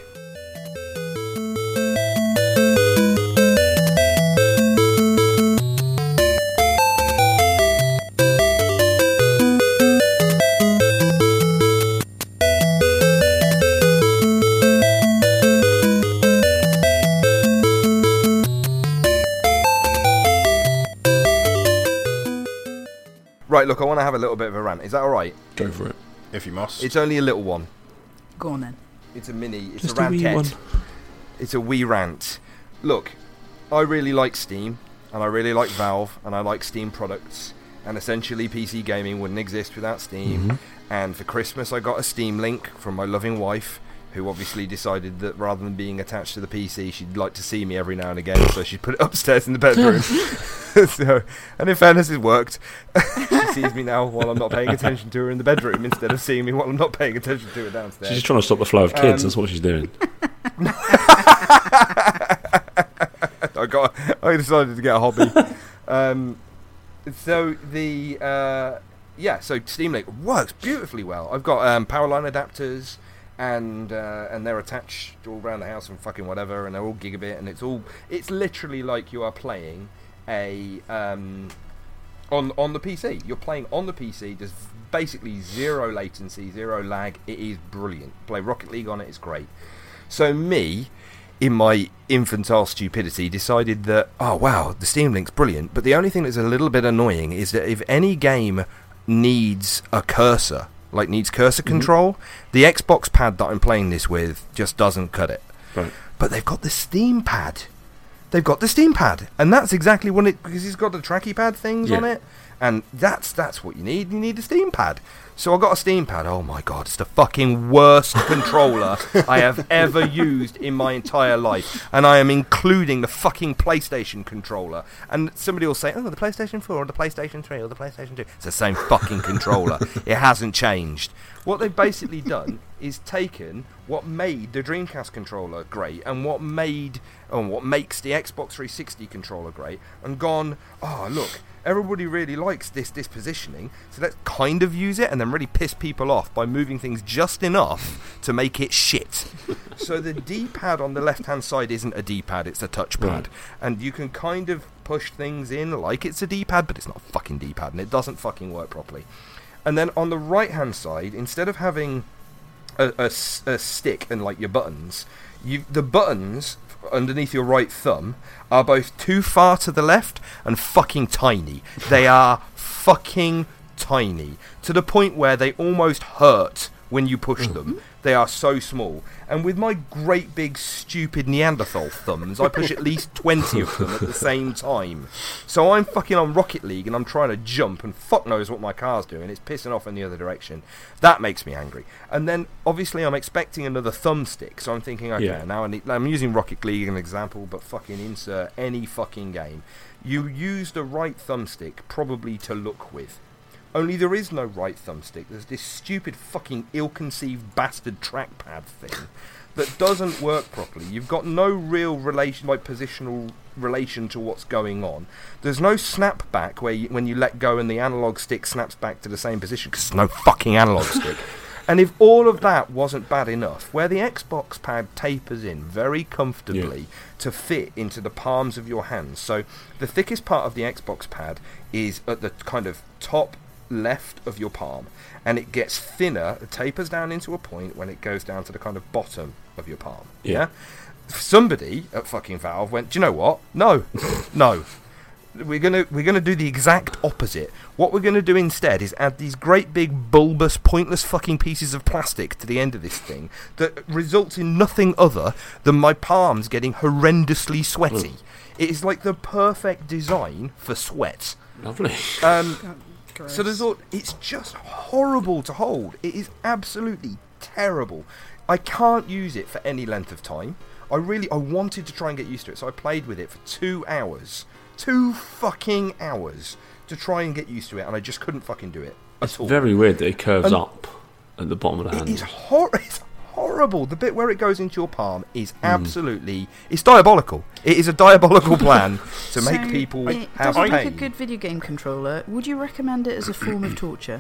Right, look, I want to have a little bit of a rant. Is that all right? Go for it. If you must. It's only a little one. Go on then. It's a mini. It's Just a a wee rantet. one. It's a wee rant. Look, I really like Steam, and I really like Valve, and I like Steam products. And essentially, P C gaming wouldn't exist without Steam. Mhm. And for Christmas, I got a Steam Link from my loving wife, who obviously decided that rather than being attached to the P C, she'd like to see me every now and again, so she'd put it upstairs in the bedroom. so, and in fairness, it worked. She sees me now while I'm not paying attention to her in the bedroom, instead of seeing me while I'm not paying attention to her downstairs. She's just trying to stop the flow of kids. Um, That's what she's doing. I got. I decided to get a hobby. um, so the uh, yeah, so Steam Link works beautifully well. I've got um, power line adapters, and uh, and they're attached all around the house and fucking whatever, and they're all gigabit, and it's all. It's literally like you are playing a um, on on the P C. You're playing on the P C. There's basically zero latency, zero lag. It is brilliant. Play Rocket League on it. It's great. So me, in my infantile stupidity, decided that, oh wow, the Steam Link's brilliant, but the only thing that's a little bit annoying is that if any game needs a cursor, like needs cursor Mm-hmm. control, the Xbox pad that I'm playing this with just doesn't cut it. Right. But they've got the Steam pad. They've got the Steam pad, and that's exactly what it, because it's got the tracky pad things Yeah. on it, and that's that's what you need. You need a Steam pad. So I got a Steam pad. Oh my god, it's the fucking worst controller I have ever used in my entire life, and I am including the fucking PlayStation controller. And somebody will say, "Oh, the PlayStation four or the PlayStation three or the PlayStation two." It's the same fucking controller. It hasn't changed. What they've basically done is taken what made the Dreamcast controller great and what made and what makes the Xbox three sixty controller great, and gone, oh look, everybody really likes this this positioning, so let's kind of use it and then really piss people off by moving things just enough to make it shit. So the D-pad on the left-hand side isn't a D-pad, it's a touchpad. Right. And you can kind of push things in like it's a D-pad, but it's not a fucking D-pad, and it doesn't fucking work properly. And then on the right-hand side, instead of having a, a s- a stick and like your buttons, you the buttons underneath your right thumb are both too far to the left and fucking tiny. They are fucking tiny to the point where they almost hurt when you push them. They are so small. And with my great big stupid Neanderthal thumbs, I push at least twenty of them at the same time. So I'm fucking on Rocket League and I'm trying to jump and fuck knows what my car's doing. It's pissing off in the other direction. That makes me angry. And then obviously I'm expecting another thumbstick. So I'm thinking, okay, Yeah. now I need, I'm using Rocket League as an example, but fucking insert any fucking game. You use the right thumbstick probably to look with. Only there is no right thumbstick. There's this stupid fucking ill-conceived bastard trackpad thing that doesn't work properly. You've got no real relation, like positional relation to what's going on. There's no snap back where you, when you let go and the analog stick snaps back to the same position because there's no fucking analog stick. And if all of that wasn't bad enough, where the Xbox pad tapers in very comfortably Yeah. to fit into the palms of your hands. So the thickest part of the Xbox pad is at the kind of top left of your palm, and it gets thinner, it tapers down into a point when it goes down to the kind of bottom of your palm. Yeah. Yeah. Somebody at fucking Valve went, do you know what? No, no. We're gonna we're gonna do the exact opposite. What we're gonna do instead is add these great big bulbous, pointless fucking pieces of plastic to the end of this thing that results in nothing other than my palms getting horrendously sweaty. Mm. It is like the perfect design for sweat. Lovely. Um, Gross. so there's all, it's just horrible to hold. It is absolutely terrible. I can't use it for any length of time. I really, I wanted to try and get used to it, so I played with it for two hours. Two fucking hours to try and get used to it, and I just couldn't fucking do it at It's all. very weird that it curves And up at the bottom of the It hand. is hor- it's horrible. The bit where it goes into your palm is Hmm. absolutely, it's diabolical. It is a diabolical plan to make So, people it have doesn't pain. make a good video game controller. Would you recommend it as a form of torture?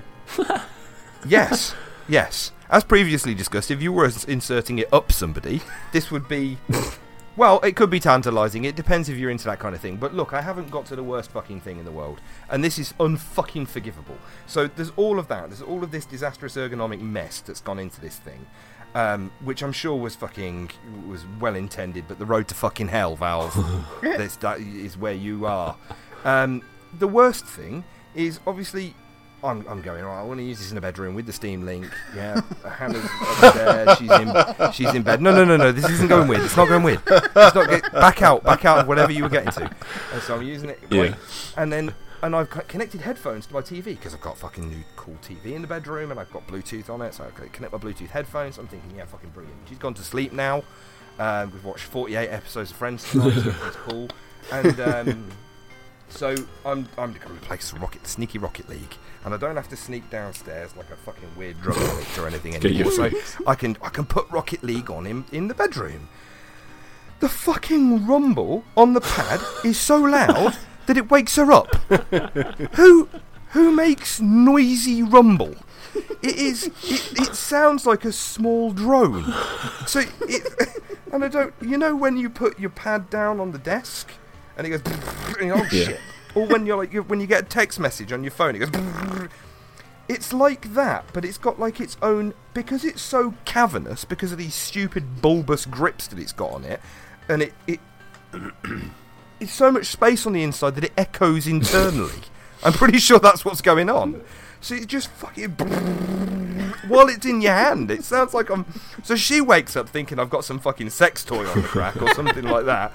Yes, yes. As previously discussed, if you were inserting it up somebody, this would be... Well, it could be tantalising. It depends if you're into that kind of thing. But look, I haven't got to the worst fucking thing in the world. And this is unfucking forgivable. So there's all of that. There's all of this disastrous ergonomic mess that's gone into this thing. Um, which I'm sure was fucking... was well intended. But the road to fucking hell, Valve, that's, that is where you are. Um, the worst thing is, obviously... I'm, I'm going, all right, I want to use this in the bedroom with the Steam Link. Yeah, Hannah's up there. She's in, she's in bed. No, no, no, no, this isn't going weird. It's not going weird. It's not get, back out, back out of whatever you were getting to. And so I'm using it. Yeah. Right, and then, and I've got connected headphones to my T V because I've got a fucking new cool T V in the bedroom and I've got Bluetooth on it. So I connect my Bluetooth headphones. I'm thinking, yeah, fucking brilliant. She's gone to sleep now. Um, we've watched forty-eight episodes of Friends tonight, so it's cool. And um, so I'm I'm going to play some Rocket, sneaky Rocket League. And I don't have to sneak downstairs like a fucking weird drug addict or anything Get anymore. So used I can I can put Rocket League on him in the bedroom. The fucking rumble on the pad is so loud that it wakes her up. Who who makes noisy rumble? It is it, it sounds like a small drone. So it and I don't you know when you put your pad down on the desk and it goes and you're, oh Yeah. shit. Or when you're like you when you get a text message on your phone, it goes. It's like that, but it's got like its own because it's so cavernous because of these stupid bulbous grips that it's got on it, and it it it's so much space on the inside that it echoes internally. I'm pretty sure that's what's going on. So it just fucking while it's in your hand, it sounds like I'm. So she wakes up thinking I've got some fucking sex toy on the crack or something like that,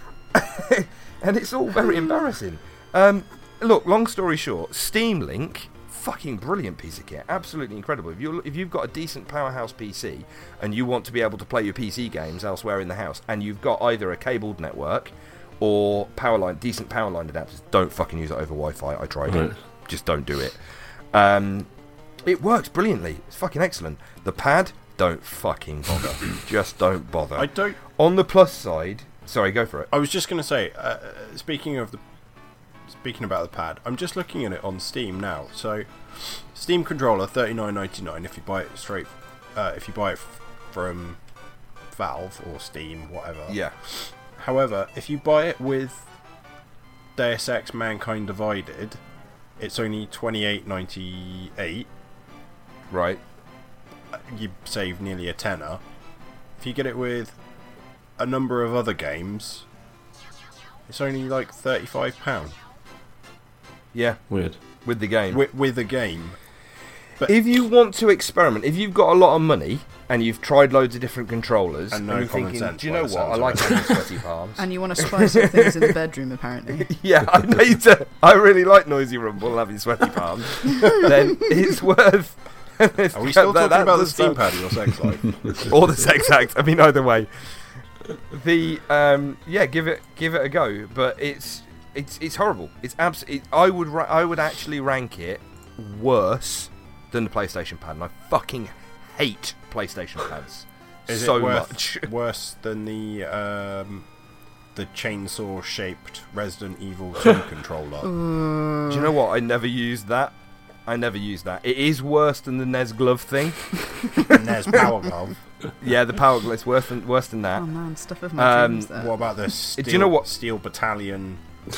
and it's all very embarrassing. Um, look, long story short, Steam Link, fucking brilliant piece of kit, absolutely incredible. If you if you've got a decent powerhouse P C and you want to be able to play your P C games elsewhere in the house, and you've got either a cabled network or power line, decent power line adapters, don't fucking use it over Wi-Fi. I tried Right. it, just don't do it. Um, it works brilliantly. It's fucking excellent. The pad, don't fucking bother. Just don't bother. I don't. On the plus side, sorry, go for it. I was just going to say, uh, speaking of the, speaking about the pad, I'm just looking at it on Steam now. So, Steam controller thirty-nine ninety-nine if you buy it straight, uh, if you buy it f- from Valve or Steam, whatever. Yeah. However, if you buy it with Deus Ex: Mankind Divided, it's only twenty-eight ninety-eight. Right. You save nearly a tenner. If you get it with a number of other games, it's only like thirty-five pounds Yeah. Weird. With the game. with, with a game. But if you want to experiment, if you've got a lot of money and you've tried loads of different controllers, And and, no you're common thinking, sense do you by know the what? I sounds like of it." having sweaty palms. And you want to spice up things in the bedroom, apparently. Yeah, I need to. I really like Noisy Rumble and having sweaty palms. Then it's worth. Are we still that- talking that about the does Steam sound- Pad or your sex life? or the sex act. I mean, either way. The um, yeah, give it give it a go. But it's it's it's horrible. It's absolutely. I would ra- I would actually rank it worse than the PlayStation Pad, and I fucking hate PlayStation Pads Is so it worth, much. worse than the um, the chainsaw-shaped Resident Evil two controller? Do you know what? I never used that. I never used that. It is worse than the N E S glove thing. And there's Power Glove. Yeah, the Power Glove is worse than worse than that. Oh man, stuff of my Um, dreams there. What about the Steel, you know what- Steel Battalion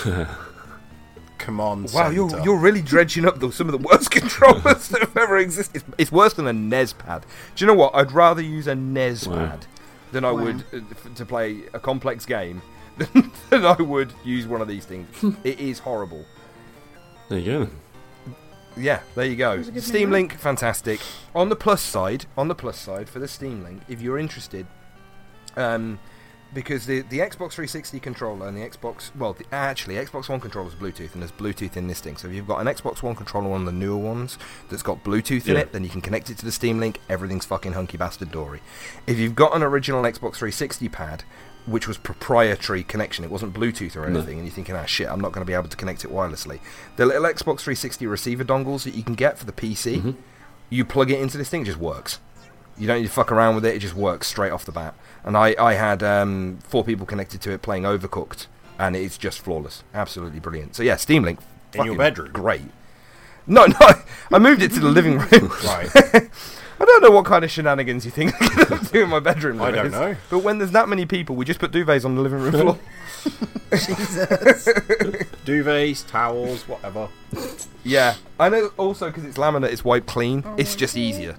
Command Wow, Center? you're you're really dredging up the, some of the worst controllers that have ever existed. It's, it's worse than a N E S pad. Do you know what? I'd rather use a N E S Wow. pad than I Wow. would uh, f- to play a complex game than, than I would use one of these things. It is horrible. There you go. Yeah, there you go. That was a good Steam name, Link, fantastic. On the plus side, on the plus side for the Steam Link, if you're interested, um, because the the Xbox three sixty controller and the Xbox, well, the, actually Xbox One controller is Bluetooth, and there's Bluetooth in this thing. So if you've got an Xbox One controller, one of the newer ones that's got Bluetooth in Yeah. it, then you can connect it to the Steam Link. Everything's fucking hunky bastard dory. If you've got an original Xbox three sixty pad, which was proprietary connection, it wasn't Bluetooth or No. anything, and you're thinking, ah shit, I'm not going to be able to connect it wirelessly. The little Xbox three sixty receiver dongles that you can get for the P C, Mhm. you plug it into this thing, it just works. You don't need to fuck around with it, it just works straight off the bat. And I, I had um, four people connected to it playing Overcooked, and it's just flawless. Absolutely brilliant. So yeah, Steam Link. In your fucking bedroom? Great. No, no, I moved it to the living room. Right. I don't know what kind of shenanigans you think I can do in my bedroom. I don't nowadays. know. But when there's that many people, we just put duvets on the living room floor. Jesus. Duvets, towels, whatever. Yeah, I know. Also, because it's laminate, it's wiped clean. It's just easier.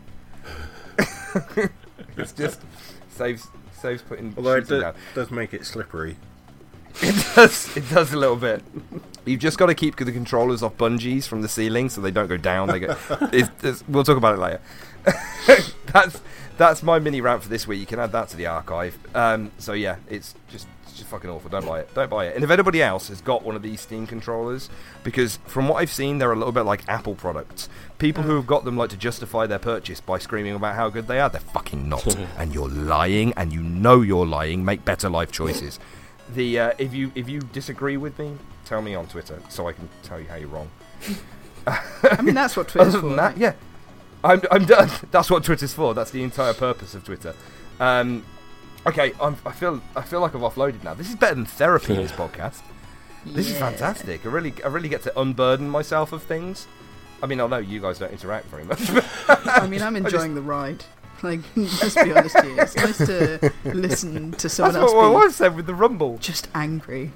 It's just saves saves putting. Although it sheets down. does, does make it slippery. It does. It does a little bit. You've just got to keep the controllers off bungees from the ceiling so they don't go down. They go. It's, it's, we'll talk about it later. that's that's my mini rant for this week. You can add that to the archive. Um, so yeah, it's just it's just fucking awful. Don't buy it. Don't buy it. And if anybody else has got one of these Steam controllers, because from what I've seen, they're a little bit like Apple products. People who have got them like to justify their purchase by screaming about how good they are. They're fucking not. And you're lying, and you know you're lying. Make better life choices. The uh, if you if you disagree with me, tell me on Twitter so I can tell you how you're wrong. I mean, that's what Twitter's Other for. than that, right? yeah, I'm I'm done. That's what Twitter's for. That's the entire purpose of Twitter. Um, okay, I'm, I feel I feel like I've offloaded now. This is better than therapy. This podcast. This is Yeah. fantastic. I really I really get to unburden myself of things. I mean, I know you guys don't interact very much. But I mean, I'm enjoying the ride. Like, let's be honest here. It's nice to listen to someone that's else what my be wife said with the rumble. just angry.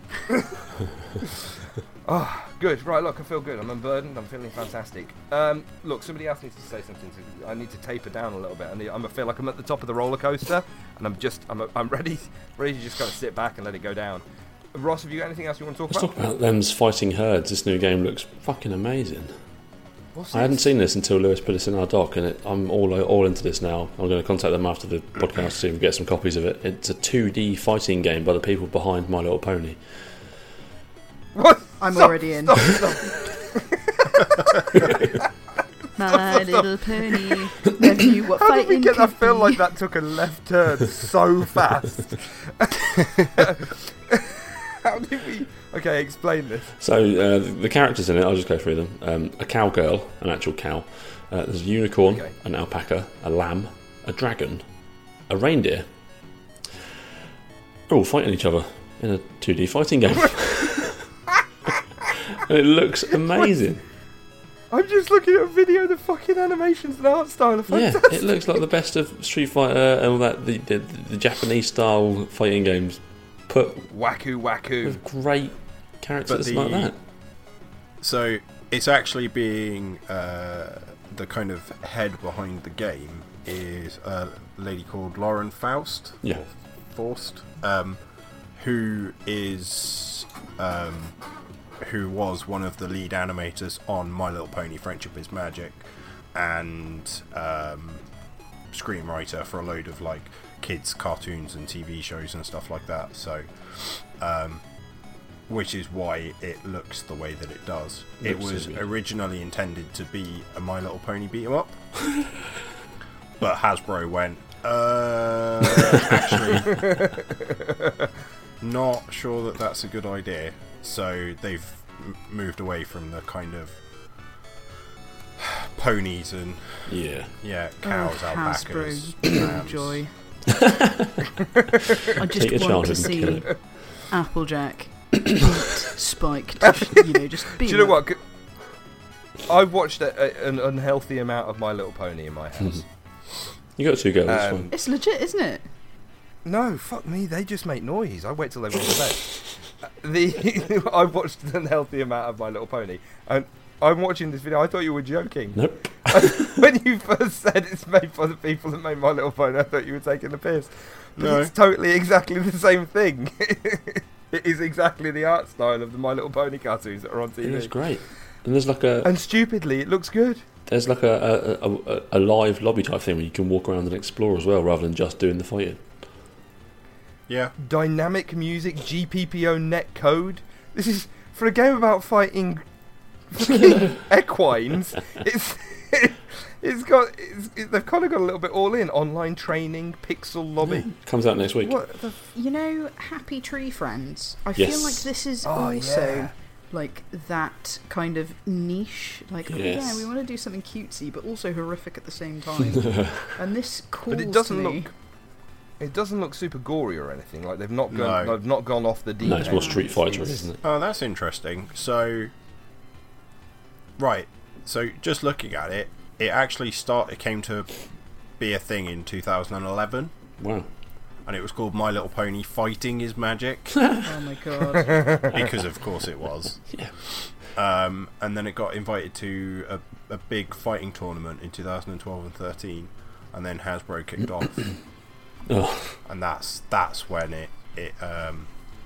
Oh, good. Right, look, I feel good. I'm unburdened. I'm feeling fantastic. Um, look, somebody else needs to say something. To, I need to taper down a little bit. I, need, I feel like I'm at the top of the roller coaster, and I'm just, I'm, I'm ready, ready to just kind of sit back and let it go down. Ross, have you got anything else you want to talk Let's about? talk about them's fighting herds. This new game looks fucking amazing. What's I hadn't this? seen this until Lewis put this in our doc, and it, I'm all all into this now. I'm going to contact them after the podcast to see if we get some copies of it. It's a two D fighting game by the people behind My Little Pony. What? I'm Stop, already in. Stop, stop. My Little Pony. Nephew, what How did we fighting get? I could feel be. like that took a left turn so fast. How did we? Okay, explain this. So uh, the, the characters in it, I'll just go through them. Um, a cowgirl, an actual cow. Uh, there's a unicorn, Okay. an alpaca, a lamb, a dragon, a reindeer. They're all fighting each other in a two D fighting game. And it looks amazing. I'm just looking at a video of the fucking animations and art style are Yeah, fantastic. it looks like the best of Street Fighter and all that, the, the, the Japanese style fighting games put Waku waku. with great characters the- like that. So it's actually being uh, the kind of head behind the game is a lady called Lauren Faust. Yeah. or Faust, um, who is um, who was one of the lead animators on My Little Pony: Friendship is Magic, and um, screenwriter for a load of like kids cartoons and T V shows and stuff like that. So, um, which is why it looks the way that it does. It was originally intended to be a My Little Pony beat 'em up, but Hasbro went, uh, actually, not sure that that's a good idea. So they've m- moved away from the kind of ponies and Yeah. yeah cows, Oh, alpacas, Hasbro, lambs. joy. I Take your just want childhood to and see kill it. Applejack beat Spike. To, you know, just be. Do you know what? C- I've watched a, a, an unhealthy amount of My Little Pony in my house. You got two girls. That's Um, fine. It's legit, isn't it? No, fuck me. They just make noise. I wait till they go to bed. Uh, the I've watched an unhealthy amount of My Little Pony, and I'm watching this video. I thought you were joking. Nope. When you first said it's made by the people that made My Little Pony, I thought you were taking the piss. But No. it's totally exactly the same thing. It is exactly the art style of the My Little Pony cartoons that are on T V. It is great. And there's like a And stupidly, it looks good. there's like a a, a a live lobby type thing where you can walk around and explore as well, rather than just doing the fighting. Yeah, Dynamic music, G P P O net code. This is for a game about fighting fucking equines. It's it's got it's, it, they've kind of got a little bit all in. Online training, pixel lobby. Comes out next week. What the f- You know, Happy Tree Friends. I Yes. feel like this is Oh, also yeah. like that kind of niche. Like, oh Yes. yeah, we want to do something cutesy, but also horrific at the same time. And this calls But it doesn't to me. look. It doesn't look super gory or anything. Like they've not gone. No. They've not gone off the deep No, it's end. more Street Fighter, It's- isn't it? oh, that's interesting. So, right, so just looking at it, it actually start. It came to be a thing in two thousand eleven, Wow. and it was called My Little Pony Fighting is Magic, Oh my god. because of course it was. Yeah. Um, and then it got invited to a, a big fighting tournament in two thousand twelve and thirteen, and then Hasbro kicked off, Oh, and that's that's when it it um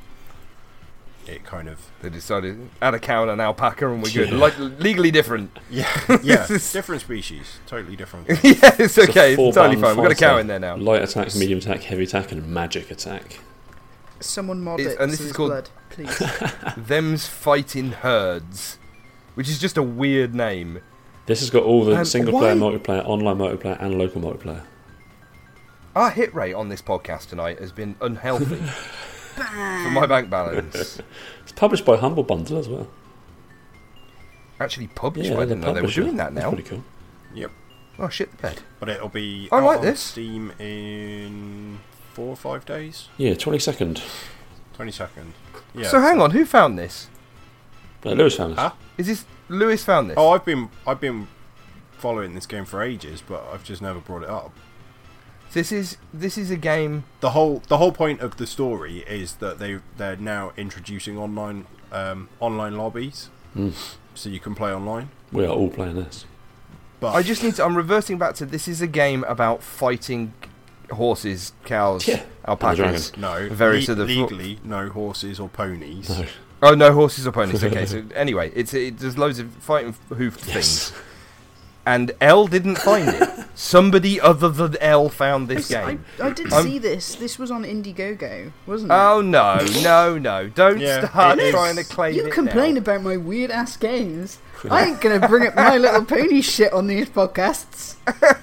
it kind of They decided add a cow and an alpaca and we're good. Yeah. Like legally different. yeah yeah This is- different species, totally different. Yeah, it's okay. It's, four totally button fine. We've got a cow fighter. in there now. Light attack, medium attack, heavy attack, and magic attack. Someone mod It's- it. and this so is there's called- blood, please. Them's fighting herds, which is just a weird name. This has got all the Um, single player, why- multiplayer, online multiplayer, and local multiplayer. Our hit rate on this podcast tonight has been unhealthy for my bank balance. It's published by Humble Bundle as well. Actually published. Yeah, I the didn't know they were publisher. doing that That's now. pretty cool. Yep, Oh shit, the bed. but it'll be I out like on this. Steam in four or five days, Yeah, twenty-second. twenty second. Yeah. So hang on, who found this? Uh, Lewis found this. Huh? Is this Lewis found this? Oh, I've been I've been following this game for ages, but I've just never brought it up. This is this is a game. The whole the whole point of the story is that they they're now introducing online um, online lobbies, Mm. so you can play online. We are all playing this. But I just need to. I'm reversing back to this is a game about fighting horses, cows, Yeah. alpacas. no very le- sort of- legally no horses or ponies. No. Oh no, horses or ponies. Okay, so anyway, it's it, there's loads of fighting hoofed Yes. things, and Elle didn't find it. Somebody other than Elle found this I, game. I did I'm- see this. This was on Indiegogo, wasn't it? Oh no, no, no! Don't Yeah, start it is. trying to claim You it complain now. about my weird ass games. I ain't gonna bring up My Little Pony shit on these podcasts.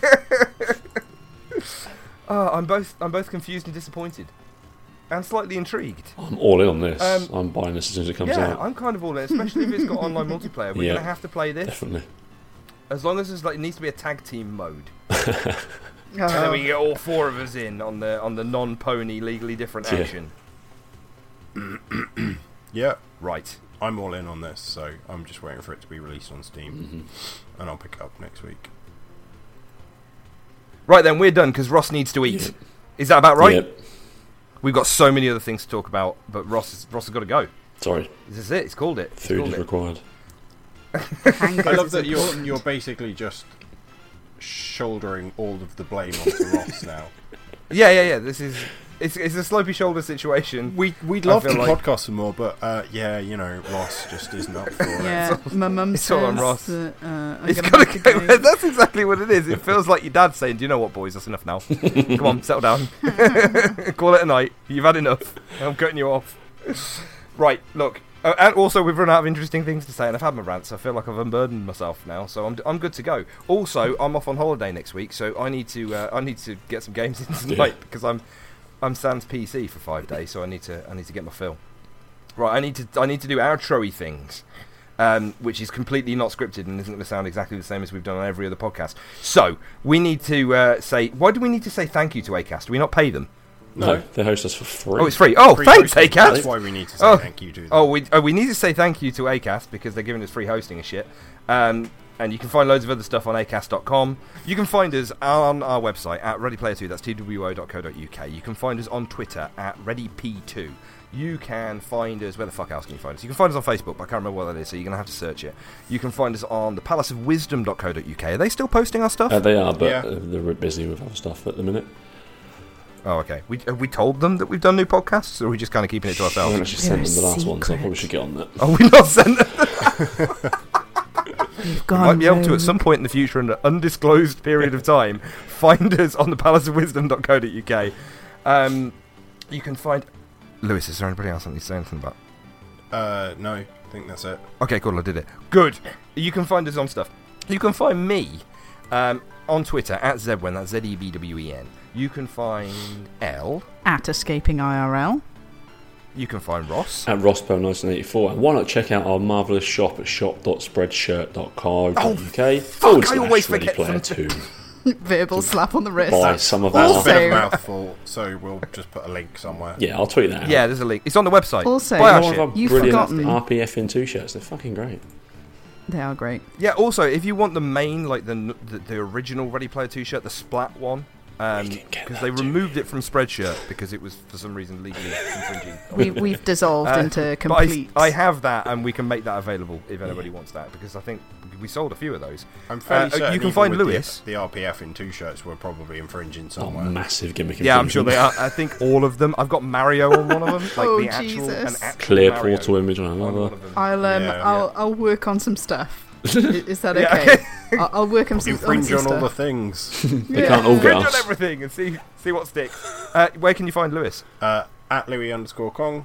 Oh, I'm both I'm both confused and disappointed, and slightly intrigued. I'm all in on this. Um, I'm buying this as soon as it comes Yeah, out. I'm kind of all in, especially if it's got online multiplayer. We're Yeah. gonna have to play this Definitely. as long as there's like it needs to be a tag team mode, and then Oh, we get all four of us in on the on the non-pony legally different Yeah. action. Yeah, Right. I'm all in on this, so I'm just waiting for it to be released on Steam, Mhm. and I'll pick it up next week. Right then, we're done because Ross needs to eat. Yep. Is that about right? Yep. We've got so many other things to talk about, but Ross is, Ross has got to go. Sorry. This is it. It's called it. It's Food called is it. required. hangers I love is that you're important. you're basically just shouldering all of the blame onto Ross now. Yeah, yeah, yeah. This is it's it's a slopey shoulder situation. We we'd I love to feel like- podcast some more, but uh, yeah, you know, Ross just isn't up for it. Yeah, my mum it's all on says Ross. that uh, I'm It's gonna gotta have to go. go. That's exactly what it is? It feels like your dad saying, "Do you know what, boys? That's enough now. Come on, settle down. Call it a night. You've had enough. I'm cutting you off." Right, look. Uh, and also, we've run out of interesting things to say, and I've had my rants. So I feel like I've unburdened myself now, so I'm I'm good to go. Also, I'm off on holiday next week, so I need to uh, I need to get some games in tonight Yeah. because I'm I'm sans P C for five days, so I need to I need to get my fill. Right, I need to I need to do outro-y things, um, which is completely not scripted and isn't going to sound exactly the same as we've done on every other podcast. So we need to uh, say, why do we need to say thank you to Acast? Do we not pay them? No, they host us for free. Oh, it's free. Oh, Free thanks, hosting. Acast. That's why we need to say Oh. thank you to them. Oh, we oh, we need to say thank you to Acast because they're giving us free hosting and shit. Um, and you can find loads of other stuff on acast dot com. You can find us on our website at ready player two, that's T W O dot co dot U K. You can find us on Twitter at ready P two. You can find us, where the fuck else can you find us? You can find us on Facebook, but I can't remember what that is, so you're going to have to search it. You can find us on the palace of wisdom dot co dot U K. Are they still posting our stuff? Uh, they are, but Yeah. uh, they're a bit busy with other stuff at the minute. Oh, okay. We, have we told them that we've done new podcasts, or are we just kind of keeping it to I ourselves? haven't actually sent them the They're a last one, so I probably secret. should get on that. Oh, we not sent them? You've We gone might be able to, rogue. at some point in the future, in an undisclosed period of time, find us on the palace of wisdom dot co dot U K. Um, you can find... Lewis, is there anybody else I need to say anything about? Uh, no, I think that's it. Okay, cool, I did it. Good. You can find us on stuff. You can find me um, on Twitter, at Zebwen, that's Z E B W E N. You can find Elle. At Escaping I R L. You can find Ross. At Rosspo nineteen eighty-four. And why not check out our marvellous shop at shop dot spreadshirt dot co dot U K? fuck, I always forget Player something. two. Verbal slap on the wrist. Buy some of Also- It's a our... bit of a mouthful, so we'll just put a link somewhere. Yeah, I'll tweet that out. Yeah, there's a link. It's on the website. Also- Buy our More shit. of our You've brilliant forgotten- R P F in two shirts. They're fucking great. They are great. Yeah, also, if you want the main, like the the, the original Ready Player two shirt, the splat one, um, We can get because that they too. removed it from Spreadshirt because it was, for some reason, legally infringing. We, we've dissolved Uh, into but I, complete... I have that, and we can make that available if anybody wants that, because I think we sold a few of those. I'm fairly Uh, certain you can even find with Lewis. The, the R P F in two shirts were probably infringing Oh, somewhere. massive gimmick. Yeah, I'm sure they are. I think all of them. I've got Mario on one of them, like Oh, the actual, an Jesus. actual Clear Mario portal image on on one another. of them. I'll um, Yeah, I'll yeah. I'll work on some stuff. I- Is that Yeah. okay? I'll, I'll work on some, on Infringe some on all the stuff. things. They can't all get Print on us. everything and see see what sticks. Uh, where can you find Lewis? uh, at Louis underscore Kong.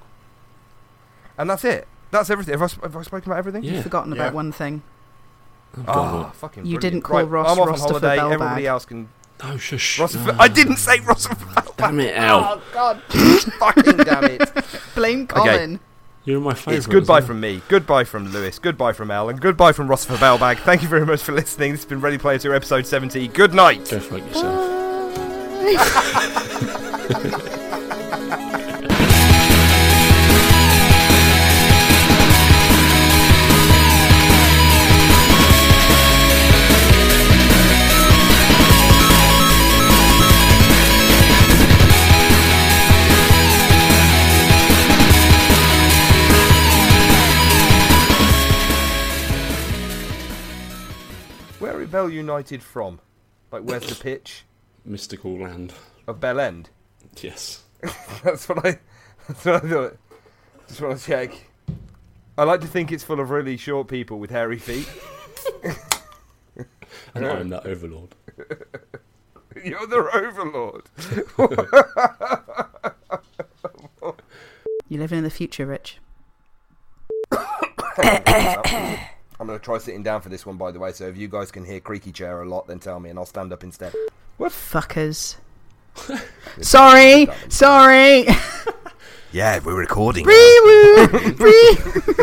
And that's it. That's everything. Have I, sp- have I spoken about everything? Yeah. You've forgotten Yeah. about one thing. Ah, fucking You brilliant. didn't call Right, Ross I'm off on Roster for holiday. Bellbag. Everybody else can. Oh, shush. Ross No. I didn't say Ross. Damn it, Al. Oh God! Fucking damn it! Blame Colin. You're my favourite. It's goodbye as well. from me, goodbye from Lewis, goodbye from Elle, and goodbye from Ross for Bellbag. Thank you very much for listening. This has been Ready Player two, episode seventy. Good night. Go fuck yourself. Where are Bell United from? Like, where's the pitch Mystical land. of Bell End? Yes. That's what I. That's what I thought. Just want to check. I like to think it's full of really short people with hairy feet. And I'm that overlord. You're the overlord. You're living in the future, Rich. I'm going to try sitting down for this one, by the way, so if you guys can hear creaky chair a lot, then tell me and I'll stand up instead. Fuckers. Sorry, sorry. Yeah, we're recording. Ree-woo, ree-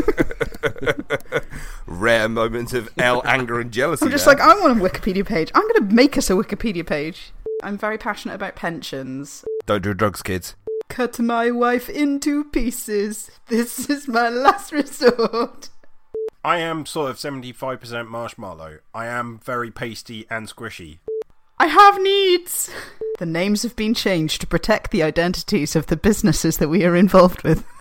Rare moments of L anger and jealousy. I'm just there. like, I want a Wikipedia page. I'm going to make us a Wikipedia page. I'm very passionate about pensions. Don't do drugs, kids. Cut my wife into pieces. This is my last resort. I am sort of seventy-five percent marshmallow. I am very pasty and squishy. I have needs. The names have been changed to protect the identities of the businesses that we are involved with.